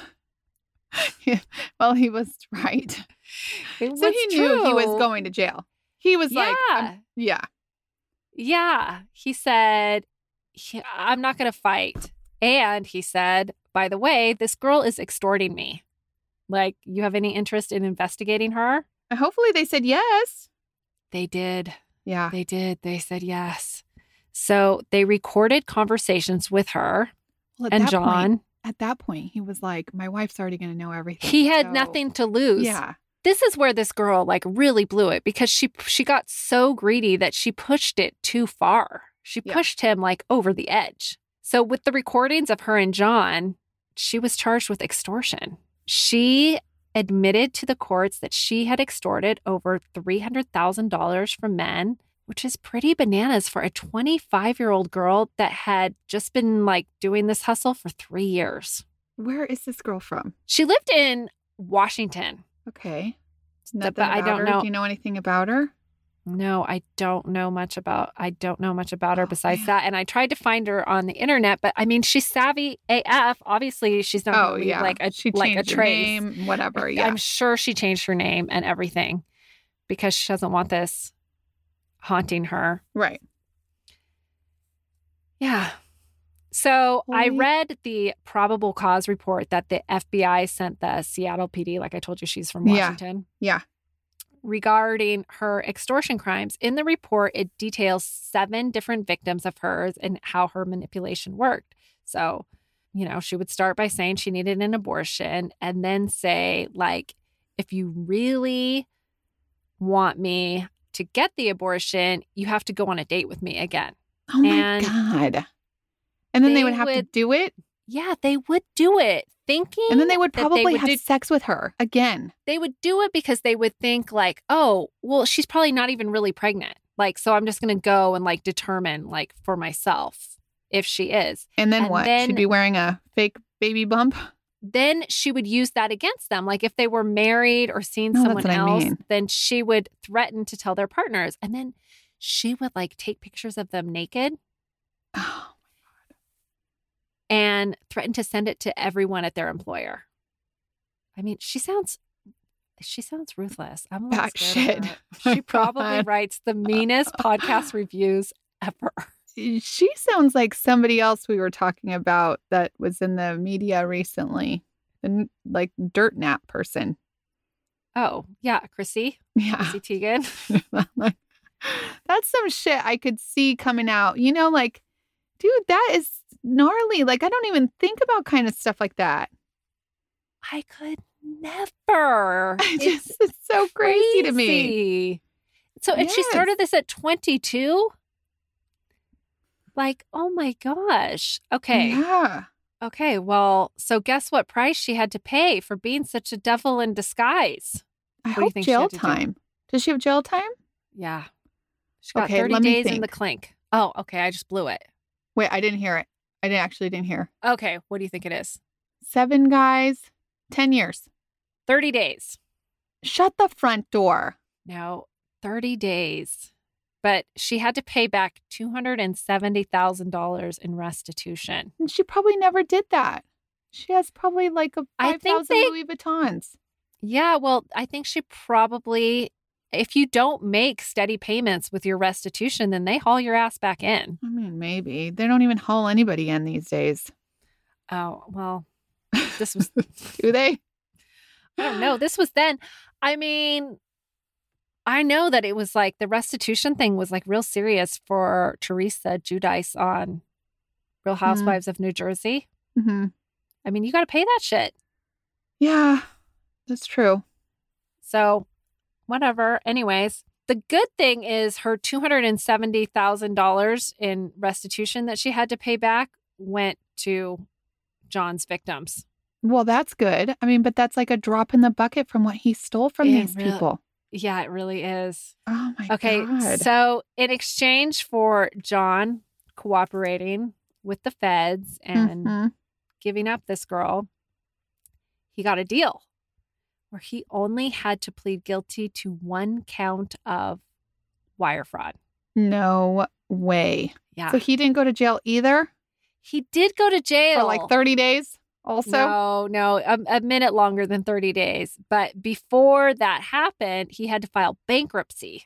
Speaker 7: Well, he was right.
Speaker 6: It
Speaker 7: So he knew he was
Speaker 6: true.
Speaker 7: going to jail. He was like,
Speaker 6: Yeah.
Speaker 7: um, yeah.
Speaker 6: Yeah. He said, "Yeah, I'm not going to fight. And he said, by the way, this girl is extorting me. Like, you have any interest in investigating her?
Speaker 7: Hopefully they said yes.
Speaker 6: They did.
Speaker 7: Yeah.
Speaker 6: They did. They said yes. So they recorded conversations with her
Speaker 7: Well, at
Speaker 6: and
Speaker 7: that
Speaker 6: John.
Speaker 7: Point, at that point, he was like, my wife's already going to know everything.
Speaker 6: He had
Speaker 7: so-
Speaker 6: nothing to lose.
Speaker 7: Yeah.
Speaker 6: This is where this girl like really blew it because she she got so greedy that she pushed it too far. She
Speaker 7: Yeah.
Speaker 6: pushed him like over the edge. So with the recordings of her and John, she was charged with extortion. She admitted to the courts that she had extorted over three hundred thousand dollars from men, which is pretty bananas for a twenty-five-year-old girl that had just been like doing this hustle for three years.
Speaker 7: Where is this girl from?
Speaker 6: She lived in Washington.
Speaker 7: Okay.
Speaker 6: But
Speaker 7: Nothing
Speaker 6: I
Speaker 7: about
Speaker 6: don't
Speaker 7: her?
Speaker 6: know.
Speaker 7: Do you know anything about her?
Speaker 6: No, I don't know much about I don't know much about her
Speaker 7: Oh,
Speaker 6: besides
Speaker 7: man.
Speaker 6: that. And I tried to find her on the internet, but I mean she's savvy A F. Obviously, she's not
Speaker 7: Oh,
Speaker 6: gonna leave
Speaker 7: yeah.
Speaker 6: like a
Speaker 7: she
Speaker 6: like a
Speaker 7: changed her
Speaker 6: trace.
Speaker 7: name, whatever. Yeah.
Speaker 6: I'm sure she changed her name and everything because she doesn't want this haunting her.
Speaker 7: right.
Speaker 6: Yeah. So I
Speaker 7: Holy-
Speaker 6: read the probable cause report that the F B I sent the Seattle P D. Like I told you, she's from
Speaker 7: Yeah.
Speaker 6: Washington.
Speaker 7: Yeah.
Speaker 6: Regarding her extortion crimes. In the report, it details seven different victims of hers and how her manipulation worked. So, you know, she would start by saying she needed an abortion and then say, like, if you really want me to get the abortion, you have to go on a date with me again.
Speaker 7: Oh my
Speaker 6: And
Speaker 7: God. And then they,
Speaker 6: they
Speaker 7: would have to
Speaker 6: would-
Speaker 7: do it.
Speaker 6: Yeah, they would do it thinking
Speaker 7: And then they would
Speaker 6: that
Speaker 7: probably
Speaker 6: would
Speaker 7: have
Speaker 6: do-
Speaker 7: sex with her again.
Speaker 6: they would do it because they would think like, oh, well, she's probably not even really pregnant. Like, so I'm just going to go and like determine like for myself if she is.
Speaker 7: And then
Speaker 6: And
Speaker 7: what?
Speaker 6: then-
Speaker 7: She'd be wearing a fake baby bump.
Speaker 6: Then she would use that against them. Like if they were married or seen
Speaker 7: No, that's
Speaker 6: someone
Speaker 7: what I
Speaker 6: else,
Speaker 7: mean.
Speaker 6: then she would threaten to tell their partners. And then she would like take pictures of them naked
Speaker 7: Oh,
Speaker 6: and threaten to send it to everyone at their employer. I mean, she sounds she sounds ruthless. I'm a little
Speaker 7: Bat
Speaker 6: scared of
Speaker 7: shit.
Speaker 6: her.
Speaker 7: My
Speaker 6: She probably
Speaker 7: God.
Speaker 6: writes the meanest podcast reviews ever.
Speaker 7: she sounds like somebody else we were talking about that was in the media recently. The n- like dirt nap person.
Speaker 6: Oh, yeah, Chrissy,
Speaker 7: Yeah.
Speaker 6: Chrissy Teigen.
Speaker 7: Like, that's some shit I could see coming out. You know, like, dude, that is gnarly. Like, I don't even think about kind of stuff like that.
Speaker 6: I could never.
Speaker 7: I
Speaker 6: It's
Speaker 7: just, it's so crazy to me.
Speaker 6: crazy. So, and she
Speaker 7: Yes.
Speaker 6: started this at twenty-two? Like, oh my gosh. Okay.
Speaker 7: Yeah.
Speaker 6: Okay. Well, so guess what price she had to pay for being such a devil in disguise?
Speaker 7: I
Speaker 6: What do you
Speaker 7: hope
Speaker 6: think she
Speaker 7: jail
Speaker 6: had to do?
Speaker 7: time. Does she have jail time?
Speaker 6: Yeah. She got
Speaker 7: Okay,
Speaker 6: thirty
Speaker 7: let me
Speaker 6: days in the
Speaker 7: think.
Speaker 6: clink. Oh, okay. I just blew it.
Speaker 7: Wait, I didn't hear it. I didn't actually didn't hear.
Speaker 6: Okay. What do you think it is?
Speaker 7: Seven guys, ten years.
Speaker 6: thirty days.
Speaker 7: Shut the front door.
Speaker 6: No, thirty days. But she had to pay back two hundred seventy thousand dollars in restitution.
Speaker 7: And she probably never did that. She has probably like a
Speaker 6: I
Speaker 7: five
Speaker 6: think
Speaker 7: thousand
Speaker 6: they-
Speaker 7: Louis Vuittons.
Speaker 6: Yeah, well, I think she probably, if you don't make steady payments with your restitution, then they haul your ass back in.
Speaker 7: I mean, maybe. They don't even haul anybody in these days.
Speaker 6: Oh, well, this was,
Speaker 7: Do they?
Speaker 6: I don't know. This was then. I mean, I know that it was like the restitution thing was like real serious for Teresa Giudice on Real Housewives of New Jersey.
Speaker 7: hmm
Speaker 6: I mean, you got to pay that shit.
Speaker 7: Yeah, that's true.
Speaker 6: So, whatever. Anyways, the good thing is her two hundred seventy thousand dollars in restitution that she had to pay back went to John's victims.
Speaker 7: Well, that's good. I mean, but that's like a drop in the bucket from what he stole from
Speaker 6: It
Speaker 7: these
Speaker 6: really-
Speaker 7: people.
Speaker 6: Yeah, it really is.
Speaker 7: Oh my
Speaker 6: Okay,
Speaker 7: God.
Speaker 6: so in exchange for John cooperating with the feds and
Speaker 7: Mhm.
Speaker 6: giving up this girl, he got a deal where he only had to plead guilty to one count of wire fraud.
Speaker 7: No way.
Speaker 6: Yeah.
Speaker 7: So he didn't go to jail either
Speaker 6: He did go to jail
Speaker 7: for like thirty days also?
Speaker 6: No, no, a, a minute longer than thirty days. But before that happened, he had to file bankruptcy.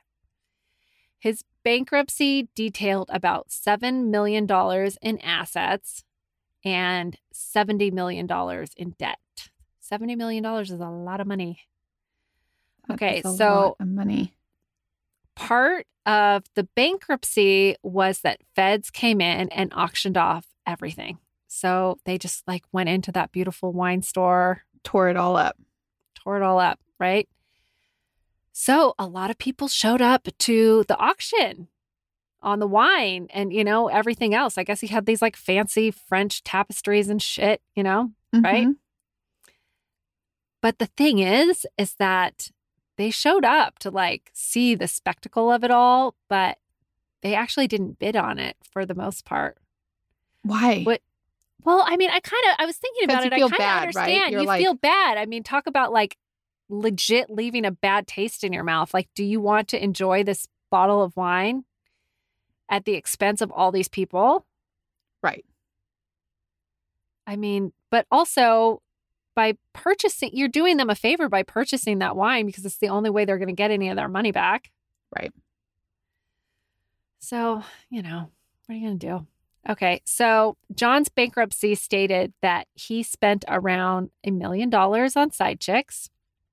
Speaker 6: His bankruptcy detailed about seven million dollars in assets and seventy million dollars in debt. seventy million dollars is a lot of money.
Speaker 7: That
Speaker 6: Okay,
Speaker 7: is a
Speaker 6: so-
Speaker 7: lot of money.
Speaker 6: part of the bankruptcy was that feds came in and auctioned off everything. So they just like went into that beautiful wine store,
Speaker 7: Tore it all up.
Speaker 6: tore it all up, right? So a lot of people showed up to the auction on the wine and, you know, everything else. I guess he had these like fancy French tapestries and shit, you know, right?
Speaker 7: Mhm.
Speaker 6: But the thing is, is that they showed up to like see the spectacle of it all, but they actually didn't bid on it for the most part.
Speaker 7: Why?
Speaker 6: What? Well, I mean, I kind of, I was thinking
Speaker 7: 'Cause
Speaker 6: about
Speaker 7: you
Speaker 6: it. I
Speaker 7: feel
Speaker 6: kind of
Speaker 7: bad, right?
Speaker 6: understand.
Speaker 7: You're
Speaker 6: You
Speaker 7: like-
Speaker 6: feel bad. I mean, talk about like legit leaving a bad taste in your mouth. Like, do you want to enjoy this bottle of wine at the expense of all these people?
Speaker 7: Right.
Speaker 6: I mean, but also by purchasing, you're doing them a favor by purchasing that wine because it's the only way they're going to get any of their money back.
Speaker 7: Right.
Speaker 6: So, you know, what are you going to do? Okay. So John's bankruptcy stated that he spent around a million dollars on side chicks,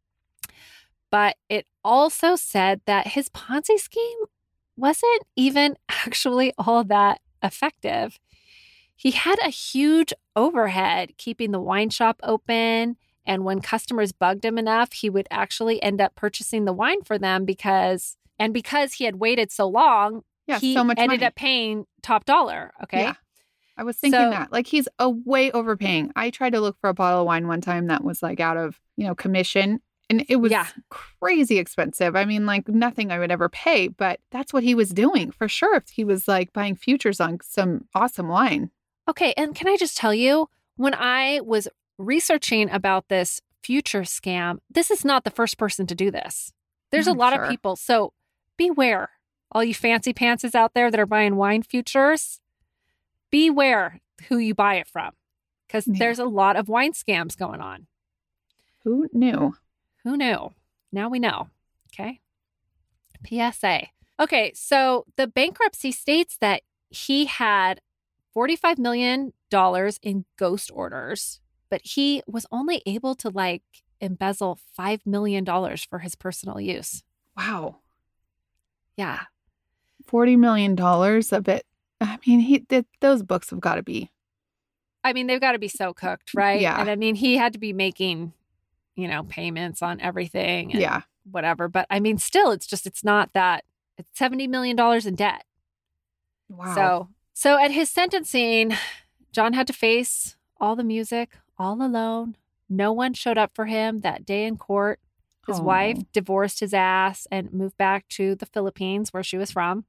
Speaker 6: but it also said that his Ponzi scheme wasn't even actually all that effective. He had a huge overhead keeping the wine shop open. And when customers bugged him enough, he would actually end up purchasing the wine for them because, and because he had waited so long,
Speaker 7: Yeah,
Speaker 6: he
Speaker 7: so much
Speaker 6: ended
Speaker 7: money.
Speaker 6: up paying top dollar. Okay.
Speaker 7: Yeah. I was thinking
Speaker 6: So-
Speaker 7: that. Like he's a way overpaying. I tried to look for a bottle of wine one time that was like out of, you know, commission. And it was
Speaker 6: Yeah.
Speaker 7: crazy expensive. I mean, like nothing I would ever pay, but that's what he was doing for sure. If he was like buying futures on some awesome wine.
Speaker 6: Okay. And can I just tell you, when I was researching about this future scam, this is not the first person to do this. There's a
Speaker 7: I'm
Speaker 6: lot
Speaker 7: sure.
Speaker 6: of people. So beware, all you fancy pantses out there that are buying wine futures. Beware who you buy it from because
Speaker 7: Yeah.
Speaker 6: there's a lot of wine scams going on.
Speaker 7: Who knew?
Speaker 6: Who knew? Now we know. Okay. P S A. Okay. So the bankruptcy states that he had forty-five million dollars in ghost orders, but he was only able to like embezzle five million dollars for his personal use.
Speaker 7: Wow.
Speaker 6: Yeah.
Speaker 7: forty million dollars of it. I mean, he th- those books have got to be.
Speaker 6: I mean, they've got to be so cooked, right?
Speaker 7: Yeah.
Speaker 6: And I mean, he had to be making, you know, payments on everything and
Speaker 7: Yeah.
Speaker 6: whatever. But I mean, still, it's just, it's not that, it's seventy million dollars in debt.
Speaker 7: Wow.
Speaker 6: So, so at his sentencing, John had to face all the music all alone. No one showed up for him that day in court. His
Speaker 7: Oh.
Speaker 6: wife divorced his ass and moved back to the Philippines where she was from.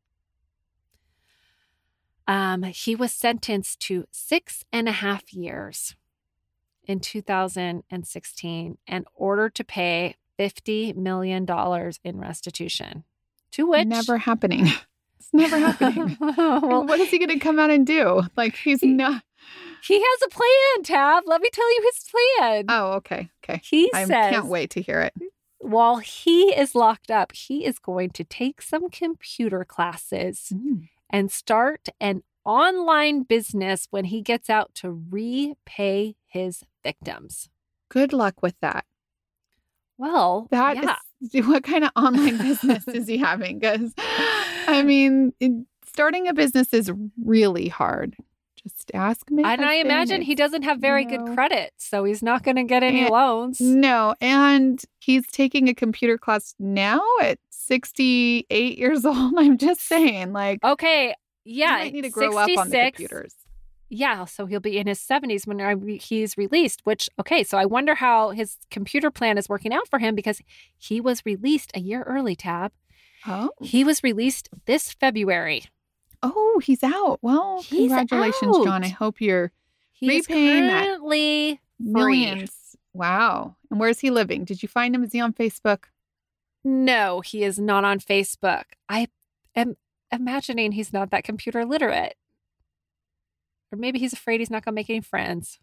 Speaker 6: Um, he was sentenced to six and a half years in two thousand sixteen and ordered to pay fifty million dollars in restitution. To which
Speaker 7: never happening. It's never happening.
Speaker 6: well,
Speaker 7: What is he going to come out and do? Like he's
Speaker 6: He-
Speaker 7: not.
Speaker 6: he has a plan, Tab. Let me tell you his plan.
Speaker 7: Oh, okay. Okay.
Speaker 6: he
Speaker 7: I
Speaker 6: says
Speaker 7: can't wait to hear it.
Speaker 6: while he is locked up, he is going to take some computer classes and start an online business when he gets out to repay his victims.
Speaker 7: Good luck with that.
Speaker 6: Well,
Speaker 7: That
Speaker 6: yeah.
Speaker 7: is, what kind of online business is he having? Because, I mean, it- starting a business is really hard. Just ask me.
Speaker 6: and I imagine he doesn't have very good
Speaker 7: no.
Speaker 6: credit, so he's not going to get any
Speaker 7: And-
Speaker 6: loans.
Speaker 7: No, and he's taking a computer class now at sixty-eight years old. I'm just saying, like,
Speaker 6: Okay, yeah,
Speaker 7: you might need to grow up on the
Speaker 6: sixty-six.
Speaker 7: computers.
Speaker 6: Yeah, so he'll be in his seventies when I re- he's released, which, okay, so I wonder how his computer plan is working out for him because he was released a year early, Tab.
Speaker 7: Oh,
Speaker 6: He was released this February.
Speaker 7: oh, he's out. Well,
Speaker 6: He's
Speaker 7: congratulations, John. I
Speaker 6: out.
Speaker 7: hope you're
Speaker 6: He is
Speaker 7: Repaying that
Speaker 6: currently free.
Speaker 7: millions. Wow. And where's he living? Did you find him? Is he on Facebook?
Speaker 6: No, he is not on Facebook. I am imagining he's not that computer literate. Or maybe he's afraid he's not going to make any friends.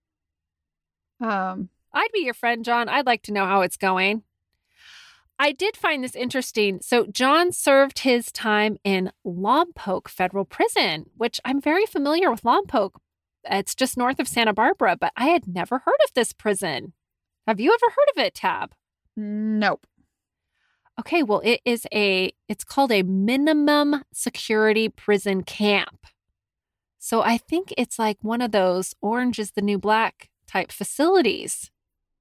Speaker 7: Um,
Speaker 6: I'd be your friend, John. I'd like to know how it's going. I did find this interesting. So, John served his time in Lompoc Federal Prison, which I'm very familiar with Lompoc. It's just north of Santa Barbara, but I had never heard of this prison. Have you ever heard of it, Tab?
Speaker 7: nope.
Speaker 6: Okay, well, it is a, it's called a minimum security prison camp. So I think it's like one of those Orange is the New Black type facilities.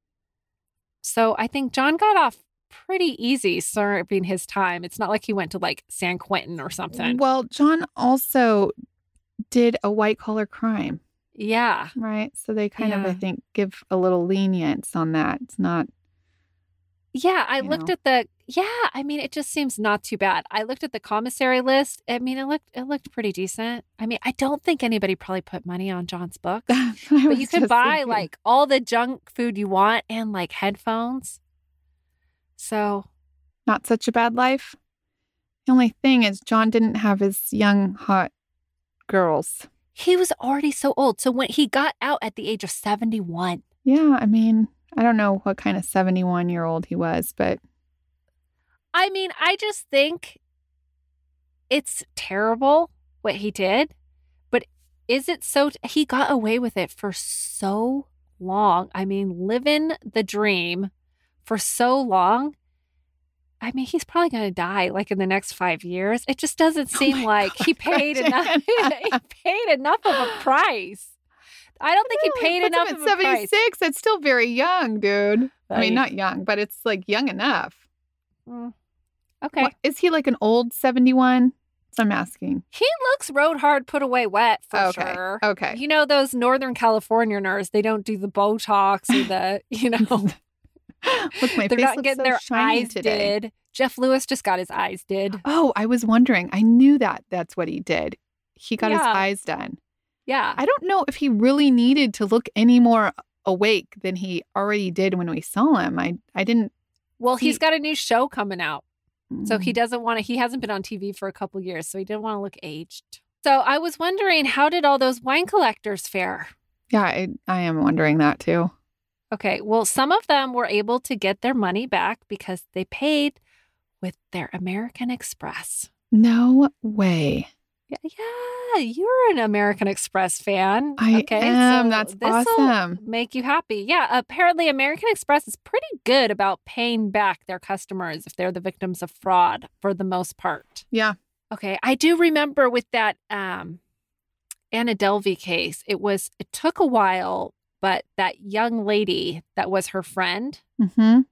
Speaker 6: So I think John got off pretty easy serving his time. It's not like he went to like San Quentin or something.
Speaker 7: Well, John also did a white collar crime,
Speaker 6: Yeah.
Speaker 7: right? So they kind of, I
Speaker 6: Yeah.
Speaker 7: think, give a little lenience on that. It's not,
Speaker 6: Yeah, I
Speaker 7: you
Speaker 6: looked
Speaker 7: know.
Speaker 6: at the, yeah, I mean, it just seems not too bad. I looked at the commissary list. I mean, it looked, it looked pretty decent. I mean, I don't think anybody probably put money on John's books,
Speaker 7: That's what I
Speaker 6: but
Speaker 7: was
Speaker 6: you could
Speaker 7: just
Speaker 6: buy
Speaker 7: thinking.
Speaker 6: like all the junk food you want and like headphones. So,
Speaker 7: Not such a bad life. The only thing is, John didn't have his young, hot girls.
Speaker 6: he was already so old. So when he got out at the age of seventy-one,
Speaker 7: Yeah, I mean, I don't know what kind of seventy-one year old he was, but
Speaker 6: I mean, I just think it's terrible what he did, but is it so? He got away with it for so long. I mean, living the dream for so long. I mean, he's probably going to die like in the next five years. It just doesn't seem
Speaker 7: my
Speaker 6: like he
Speaker 7: God,
Speaker 6: paid
Speaker 7: Jen.
Speaker 6: enough. he paid enough of a price. I don't think
Speaker 7: No,
Speaker 6: he paid
Speaker 7: puts
Speaker 6: enough
Speaker 7: him
Speaker 6: of
Speaker 7: at
Speaker 6: a price.
Speaker 7: seventy-six. That's still very young, dude. I
Speaker 6: Right.
Speaker 7: mean, not young, but it's like young enough.
Speaker 6: Mm. Okay.
Speaker 7: What, is he like an old seventy-one? So I'm asking.
Speaker 6: He looks rode hard, put away wet for
Speaker 7: Okay.
Speaker 6: sure.
Speaker 7: Okay.
Speaker 6: You know, those Northern Californians, they don't do the Botox or the, you know,
Speaker 7: Look, my
Speaker 6: they're
Speaker 7: face
Speaker 6: not
Speaker 7: looks
Speaker 6: getting
Speaker 7: so
Speaker 6: their
Speaker 7: shiny
Speaker 6: eyes
Speaker 7: today.
Speaker 6: did. Jeff Lewis just got his eyes did.
Speaker 7: Oh, I was wondering. I knew that that's what he did. He got his
Speaker 6: Yeah.
Speaker 7: eyes done.
Speaker 6: Yeah.
Speaker 7: I don't know if he really needed to look any more awake than he already did when we saw him. I I didn't.
Speaker 6: Well,
Speaker 7: see-
Speaker 6: he's got a new show coming out. So he
Speaker 7: Mm.
Speaker 6: doesn't want to, he hasn't been on T V for a couple years, so he didn't want to look aged. So I was wondering, how did all those wine collectors fare?
Speaker 7: Yeah, I, I am wondering that too.
Speaker 6: Okay, well, some of them were able to get their money back because they paid with their American Express.
Speaker 7: No way.
Speaker 6: Yeah, yeah, you're an American Express fan.
Speaker 7: I
Speaker 6: okay,
Speaker 7: am.
Speaker 6: so
Speaker 7: That's
Speaker 6: this'll
Speaker 7: awesome.
Speaker 6: make you happy. Yeah, apparently American Express is pretty good about paying back their customers if they're the victims of fraud for the most part.
Speaker 7: Yeah.
Speaker 6: Okay, I do remember with that um, Anna Delvey case, it was it took a while, but that young lady that was her friend
Speaker 7: Mm-hmm.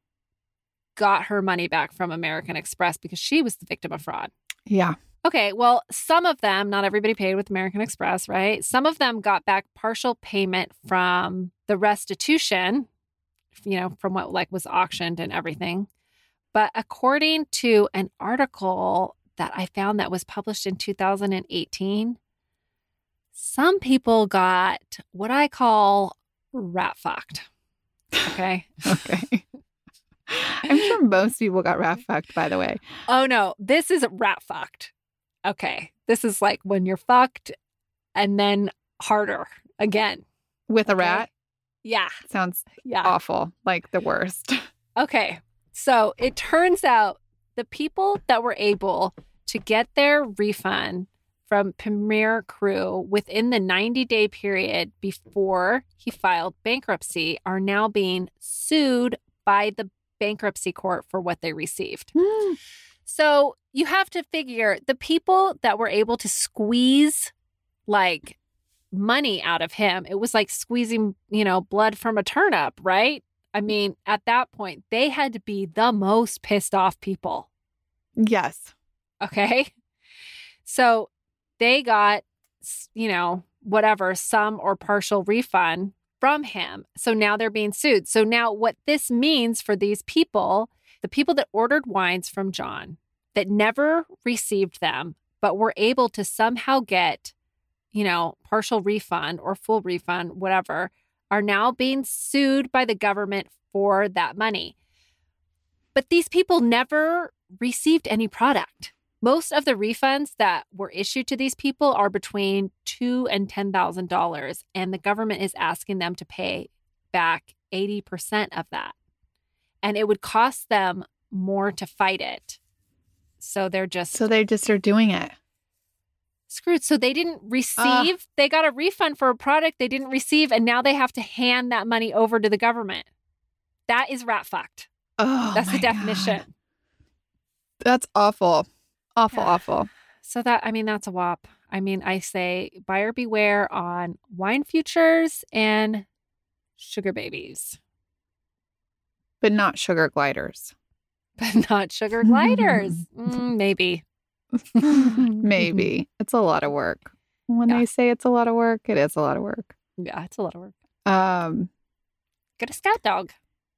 Speaker 6: got her money back from American Express because she was the victim of fraud.
Speaker 7: Yeah.
Speaker 6: Okay, well, some of them, not everybody paid with American Express, right? Some of them got back partial payment from the restitution, you know, from what like was auctioned and everything. But according to an article that I found that was published in two thousand eighteen, some people got what I call rat fucked. Okay.
Speaker 7: Okay. I'm sure most people got rat fucked, by the way.
Speaker 6: Oh no, this is rat fucked. Okay. This is like when you're fucked and then harder again.
Speaker 7: With a
Speaker 6: Okay.
Speaker 7: rat?
Speaker 6: Yeah.
Speaker 7: Sounds
Speaker 6: Yeah.
Speaker 7: awful. Like the worst.
Speaker 6: Okay. So it turns out the people that were able to get their refund from Premier Crew within the ninety day period before he filed bankruptcy are now being sued by the bankruptcy court for what they received. So you have to figure the people that were able to squeeze like money out of him, it was like squeezing, you know, blood from a turnip, right? I mean, at that point, they had to be the most pissed off people.
Speaker 7: Yes.
Speaker 6: Okay. So they got, you know, whatever, some or partial refund from him. So now they're being sued. So now what this means for these people, the people that ordered wines from John that never received them, but were able to somehow get, you know, partial refund or full refund, whatever, are now being sued by the government for that money. But these people never received any product. Most of the refunds that were issued to these people are between two and ten thousand dollars, and the government is asking them to pay back eighty percent of that. And it would cost them more to fight it. So they're just
Speaker 7: So they just are doing it.
Speaker 6: screwed. So they didn't receive, they got a refund for a product they didn't receive, and now they have to hand that money over to the government. That is rat fucked.
Speaker 7: Oh,
Speaker 6: That's the
Speaker 7: my
Speaker 6: definition.
Speaker 7: God. That's awful. Awful,
Speaker 6: Yeah.
Speaker 7: awful.
Speaker 6: So that, I mean, that's a whop. I mean, I say buyer beware on wine futures and sugar babies,
Speaker 7: But not sugar gliders.
Speaker 6: but not sugar gliders. Mm, maybe.
Speaker 7: Maybe. It's a lot of work. When
Speaker 6: Yeah.
Speaker 7: they say it's a lot of work, it is a lot of work.
Speaker 6: Yeah, it's a lot of work.
Speaker 7: Um,
Speaker 6: Get a scout dog.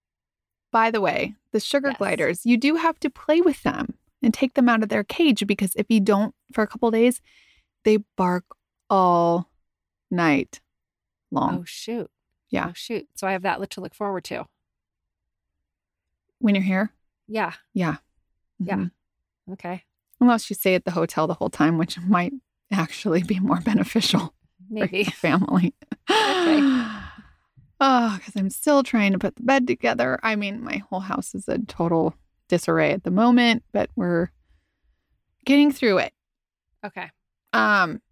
Speaker 7: by the way, the sugar
Speaker 6: Yes.
Speaker 7: gliders, you do have to play with them and take them out of their cage because if you don't for a couple of days, they bark all night long.
Speaker 6: Oh, shoot.
Speaker 7: Yeah.
Speaker 6: Oh, shoot. So I have that to look forward to.
Speaker 7: When you're here?
Speaker 6: Yeah.
Speaker 7: Yeah.
Speaker 6: Yeah.
Speaker 7: Mhm.
Speaker 6: Okay.
Speaker 7: Unless you stay at the hotel the whole time, which might actually be more beneficial for
Speaker 6: Maybe.
Speaker 7: your family.
Speaker 6: Okay.
Speaker 7: Oh, because I'm still trying to put the bed together. I mean, my whole house is a total disarray at the moment, but we're getting through it.
Speaker 6: Okay.
Speaker 7: Um,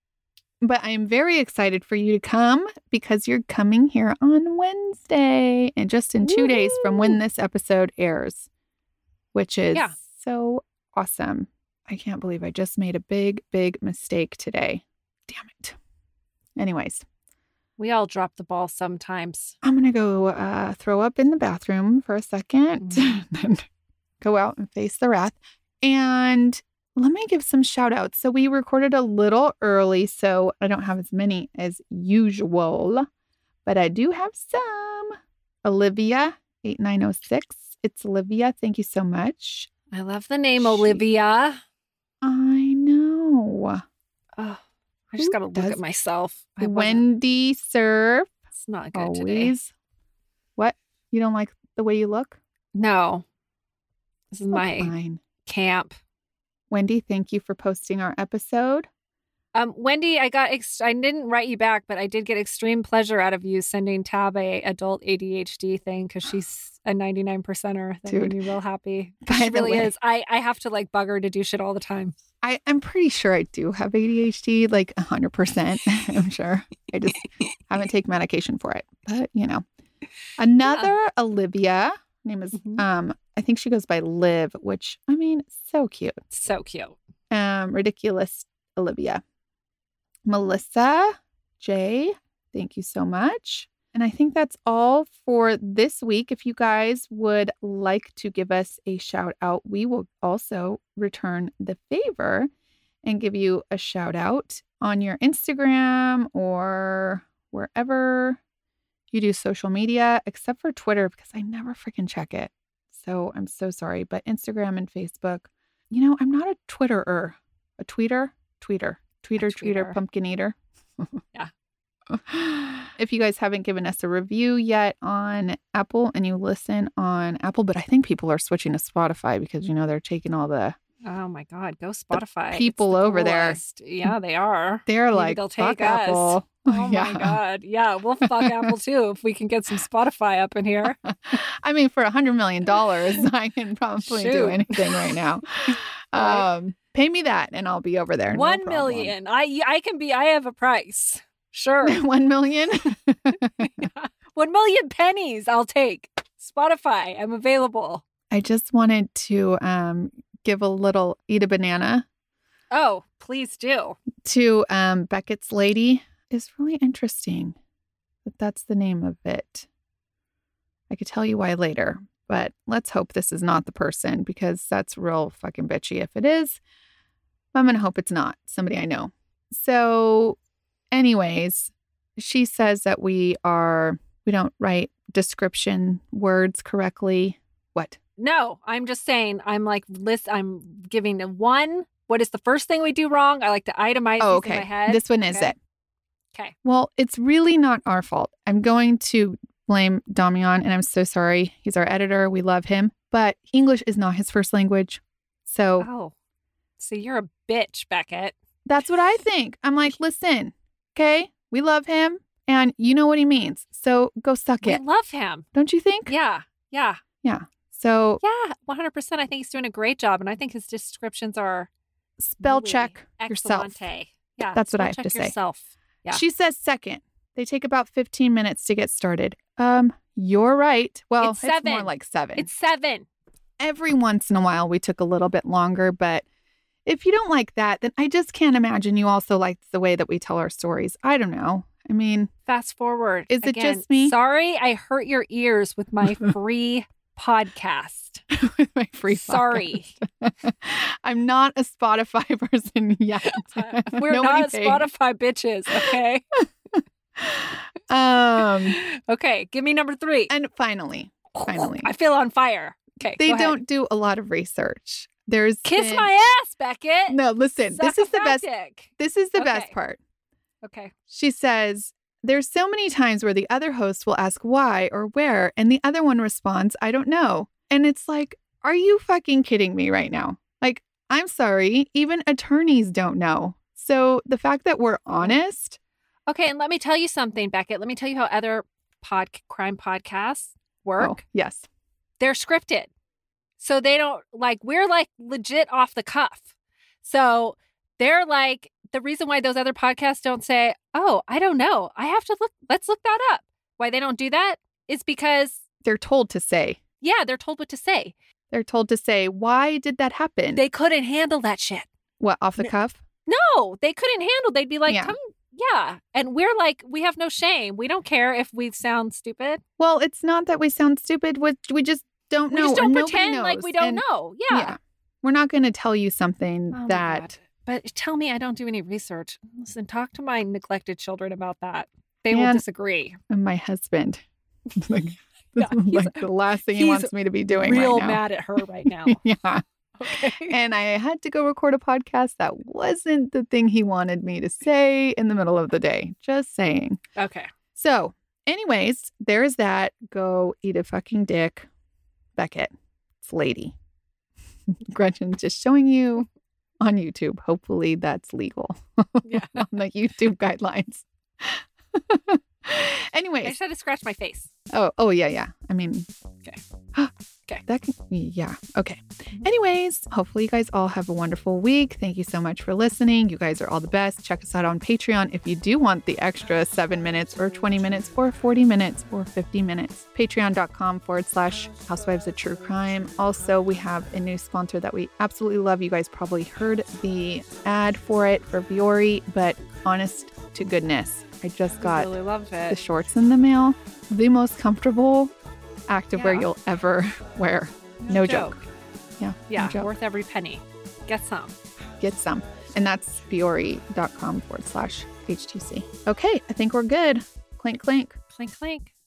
Speaker 7: but I am very excited for you to come because you're coming here on Wednesday and just in two days from when this episode airs, which is
Speaker 6: Yeah.
Speaker 7: so awesome. I can't believe I just made a big, big mistake today. Damn it. Anyways,
Speaker 6: We all drop the ball sometimes.
Speaker 7: I'm going to go uh, throw up in the bathroom for a second,
Speaker 6: Mhm.
Speaker 7: then go out and face the wrath. And let me give some shout outs. So we recorded a little early, so I don't have as many as usual, but I do have some. Olivia, eight nine oh six. It's Olivia. Thank you so much.
Speaker 6: I love the name
Speaker 7: She-
Speaker 6: Olivia.
Speaker 7: I know.
Speaker 6: Oh, I just
Speaker 7: Who
Speaker 6: got to look
Speaker 7: does-
Speaker 6: at myself. I wasn't-
Speaker 7: Wendy Surf.
Speaker 6: It's not good today.
Speaker 7: Always. What? You don't like the way you look?
Speaker 6: No. This is
Speaker 7: Oh,
Speaker 6: my
Speaker 7: fine.
Speaker 6: camp.
Speaker 7: Wendy, thank you for posting our episode.
Speaker 6: Um, Wendy, I got ex- I didn't write you back, but I did get extreme pleasure out of you sending Tab a adult A D H D thing because she's a ninety-nine percenter. That
Speaker 7: Dude.
Speaker 6: made me real happy.
Speaker 7: By
Speaker 6: She
Speaker 7: the
Speaker 6: really
Speaker 7: way-
Speaker 6: is. I, I have to like bug her to do shit all the time.
Speaker 7: I, I'm pretty sure I do have A D H D, like one hundred percent. I'm sure. I just haven't taken medication for it. But, you know. Another Olivia, name is,
Speaker 6: Mhm.
Speaker 7: um, I think she goes by Liv, which, I mean, so cute.
Speaker 6: So cute.
Speaker 7: Um, ridiculous Olivia. Melissa J, thank you so much. And I think that's all for this week. If you guys would like to give us a shout out, we will also return the favor and give you a shout out on your Instagram or wherever you do social media, except for Twitter, because I never freaking check it. So I'm so sorry. But Instagram and Facebook, you know, I'm not a Twitterer, a tweeter, tweeter, tweeter, tweeter,
Speaker 6: tweeter.
Speaker 7: pumpkin eater.
Speaker 6: Yeah.
Speaker 7: If you guys haven't given us a review yet on Apple and you listen on Apple, but I think people are switching to Spotify because, you know, they're taking all the,
Speaker 6: Oh my God. Go Spotify. It's
Speaker 7: people
Speaker 6: the
Speaker 7: over there.
Speaker 6: coolest. Yeah, they are.
Speaker 7: they're
Speaker 6: Maybe
Speaker 7: like,
Speaker 6: they'll
Speaker 7: fuck
Speaker 6: take us.
Speaker 7: Apple.
Speaker 6: Oh
Speaker 7: Yeah.
Speaker 6: my God. Yeah, we'll fuck Apple too if we can get some Spotify up in here.
Speaker 7: I mean, for a hundred million dollars, I can probably do
Speaker 6: Shoot.
Speaker 7: anything right now.
Speaker 6: Right.
Speaker 7: Um, pay me that, and I'll be over there. no
Speaker 6: One
Speaker 7: problem.
Speaker 6: million. I I can be. I have a price. Sure.
Speaker 7: One million.
Speaker 6: One million pennies. I'll take. Spotify. I'm available.
Speaker 7: I just wanted to um give a little eat a banana
Speaker 6: Oh, please do.
Speaker 7: to um Beckett's Lady is really interesting. But that's the name of it. I could tell you why later, but let's hope this is not the person because that's real fucking bitchy if it is. I'm going to hope it's not somebody I know. So anyways, she says that we are, we don't write description words correctly. What?
Speaker 6: No, I'm just saying. I'm like list. I'm giving a one. What is the first thing we do wrong? I like to itemize
Speaker 7: Oh,
Speaker 6: these in my
Speaker 7: okay.
Speaker 6: head.
Speaker 7: This one is
Speaker 6: Okay.
Speaker 7: it.
Speaker 6: Okay.
Speaker 7: Well, it's really not our fault. I'm going to blame Damian, and I'm so sorry. He's our editor. We love him, but English is not his first language. So
Speaker 6: Oh, so you're a bitch, Beckett.
Speaker 7: that's what I think. I'm like, listen, okay, we love him, and you know what he means. So go suck
Speaker 6: I
Speaker 7: it.
Speaker 6: love him.
Speaker 7: Don't you think?
Speaker 6: Yeah. Yeah.
Speaker 7: So
Speaker 6: Yeah. one hundred percent. I think he's doing a great job, and I think his descriptions are
Speaker 7: spell
Speaker 6: really
Speaker 7: check yourself.
Speaker 6: excellente. Yeah.
Speaker 7: That's what
Speaker 6: spell
Speaker 7: I have
Speaker 6: check
Speaker 7: to say.
Speaker 6: Yourself. Yeah.
Speaker 7: She says second. They take about fifteen minutes to get started. Um, you're right. Well,
Speaker 6: It's
Speaker 7: it's, more
Speaker 6: seven.
Speaker 7: like seven.
Speaker 6: It's seven.
Speaker 7: every once in a while we took a little bit longer, but if you don't like that, then I just can't imagine you also like the way that we tell our stories. I don't know. I mean,
Speaker 6: fast forward.
Speaker 7: Is it
Speaker 6: Again,
Speaker 7: just me?
Speaker 6: Sorry, I hurt your ears with my free podcast.
Speaker 7: with my free
Speaker 6: Sorry.
Speaker 7: podcast. I'm not a Spotify person yet.
Speaker 6: We're
Speaker 7: Nobody
Speaker 6: not
Speaker 7: paid.
Speaker 6: Spotify bitches, okay?
Speaker 7: Um,
Speaker 6: Okay, give me number three.
Speaker 7: and finally, finally,
Speaker 6: I feel on fire. Okay,
Speaker 7: they
Speaker 6: go ahead.
Speaker 7: don't do a lot of research. There's
Speaker 6: Kiss
Speaker 7: been-
Speaker 6: my ass, Beckett.
Speaker 7: No, listen. This is the best.
Speaker 6: Suck-a-fat-dick.
Speaker 7: This is the best
Speaker 6: Okay.
Speaker 7: part.
Speaker 6: Okay.
Speaker 7: She says, there's so many times where the other host will ask why or where, and the other one responds, I don't know. And it's like, are you fucking kidding me right now? Like, I'm sorry, even attorneys don't know. So the fact that we're honest,
Speaker 6: Okay, and let me tell you something, Beckett. Let me tell you how other pod crime podcasts work.
Speaker 7: oh, yes.
Speaker 6: They're scripted. So they don't like, we're like legit off the cuff. So they're like, the reason why those other podcasts don't say, oh, I don't know, I have to look, let's look that up. Why they don't do that is because,
Speaker 7: They're told to say.
Speaker 6: yeah, they're told what to say.
Speaker 7: They're told to say, why did that happen?
Speaker 6: They couldn't handle that shit.
Speaker 7: what, off the cuff?
Speaker 6: No, they couldn't handle. They'd be like,
Speaker 7: Yeah.
Speaker 6: come, yeah. And we're like, we have no shame. We don't care if we sound stupid.
Speaker 7: Well, it's not that we sound stupid. We, we just don't
Speaker 6: We
Speaker 7: know.
Speaker 6: just don't
Speaker 7: or nobody
Speaker 6: pretend like
Speaker 7: knows.
Speaker 6: we don't
Speaker 7: And,
Speaker 6: know. Yeah.
Speaker 7: Yeah. We're not going to tell you something
Speaker 6: Oh my
Speaker 7: that
Speaker 6: God. But tell me I don't do any research. Listen, talk to my neglected children about that. They
Speaker 7: Man.
Speaker 6: will disagree.
Speaker 7: my husband, like,
Speaker 6: Yeah,
Speaker 7: this is
Speaker 6: he's-
Speaker 7: like the last thing he
Speaker 6: he's
Speaker 7: wants me to be doing
Speaker 6: Real
Speaker 7: right now.
Speaker 6: mad at her right now.
Speaker 7: Yeah.
Speaker 6: Okay.
Speaker 7: And I had to go record a podcast that wasn't the thing he wanted me to say in the middle of the day. Just saying.
Speaker 6: Okay.
Speaker 7: So, anyways, there's that. Go eat a fucking dick, Beckett. It's lady. Gretchen's just showing you on YouTube. Hopefully that's legal
Speaker 6: Yeah.
Speaker 7: on the YouTube guidelines.
Speaker 6: I
Speaker 7: Anyways.
Speaker 6: just had to scratch my face.
Speaker 7: Oh, oh yeah, yeah. I mean,
Speaker 6: Okay.
Speaker 7: okay. That can, yeah. Okay. Anyways, hopefully you guys all have a wonderful week. Thank you so much for listening. You guys are all the best. Check us out on Patreon if you do want the extra seven minutes or twenty minutes or forty minutes or fifty minutes. Patreon.com forward slash Housewives of True Crime. Also, we have a new sponsor that we absolutely love. You guys probably heard the ad for it for Viore, but honest to goodness, I just
Speaker 6: I
Speaker 7: got
Speaker 6: really loved
Speaker 7: the
Speaker 6: it.
Speaker 7: shorts in the mail. The most comfortable activewear
Speaker 6: Yeah.
Speaker 7: you'll ever wear. No joke. Yeah.
Speaker 6: Yeah.
Speaker 7: No joke.
Speaker 6: Worth every penny. Get some.
Speaker 7: Get some. And that's Viore.com forward slash HTC. Okay. I think we're good. Clink, clink.
Speaker 6: Clink, clink.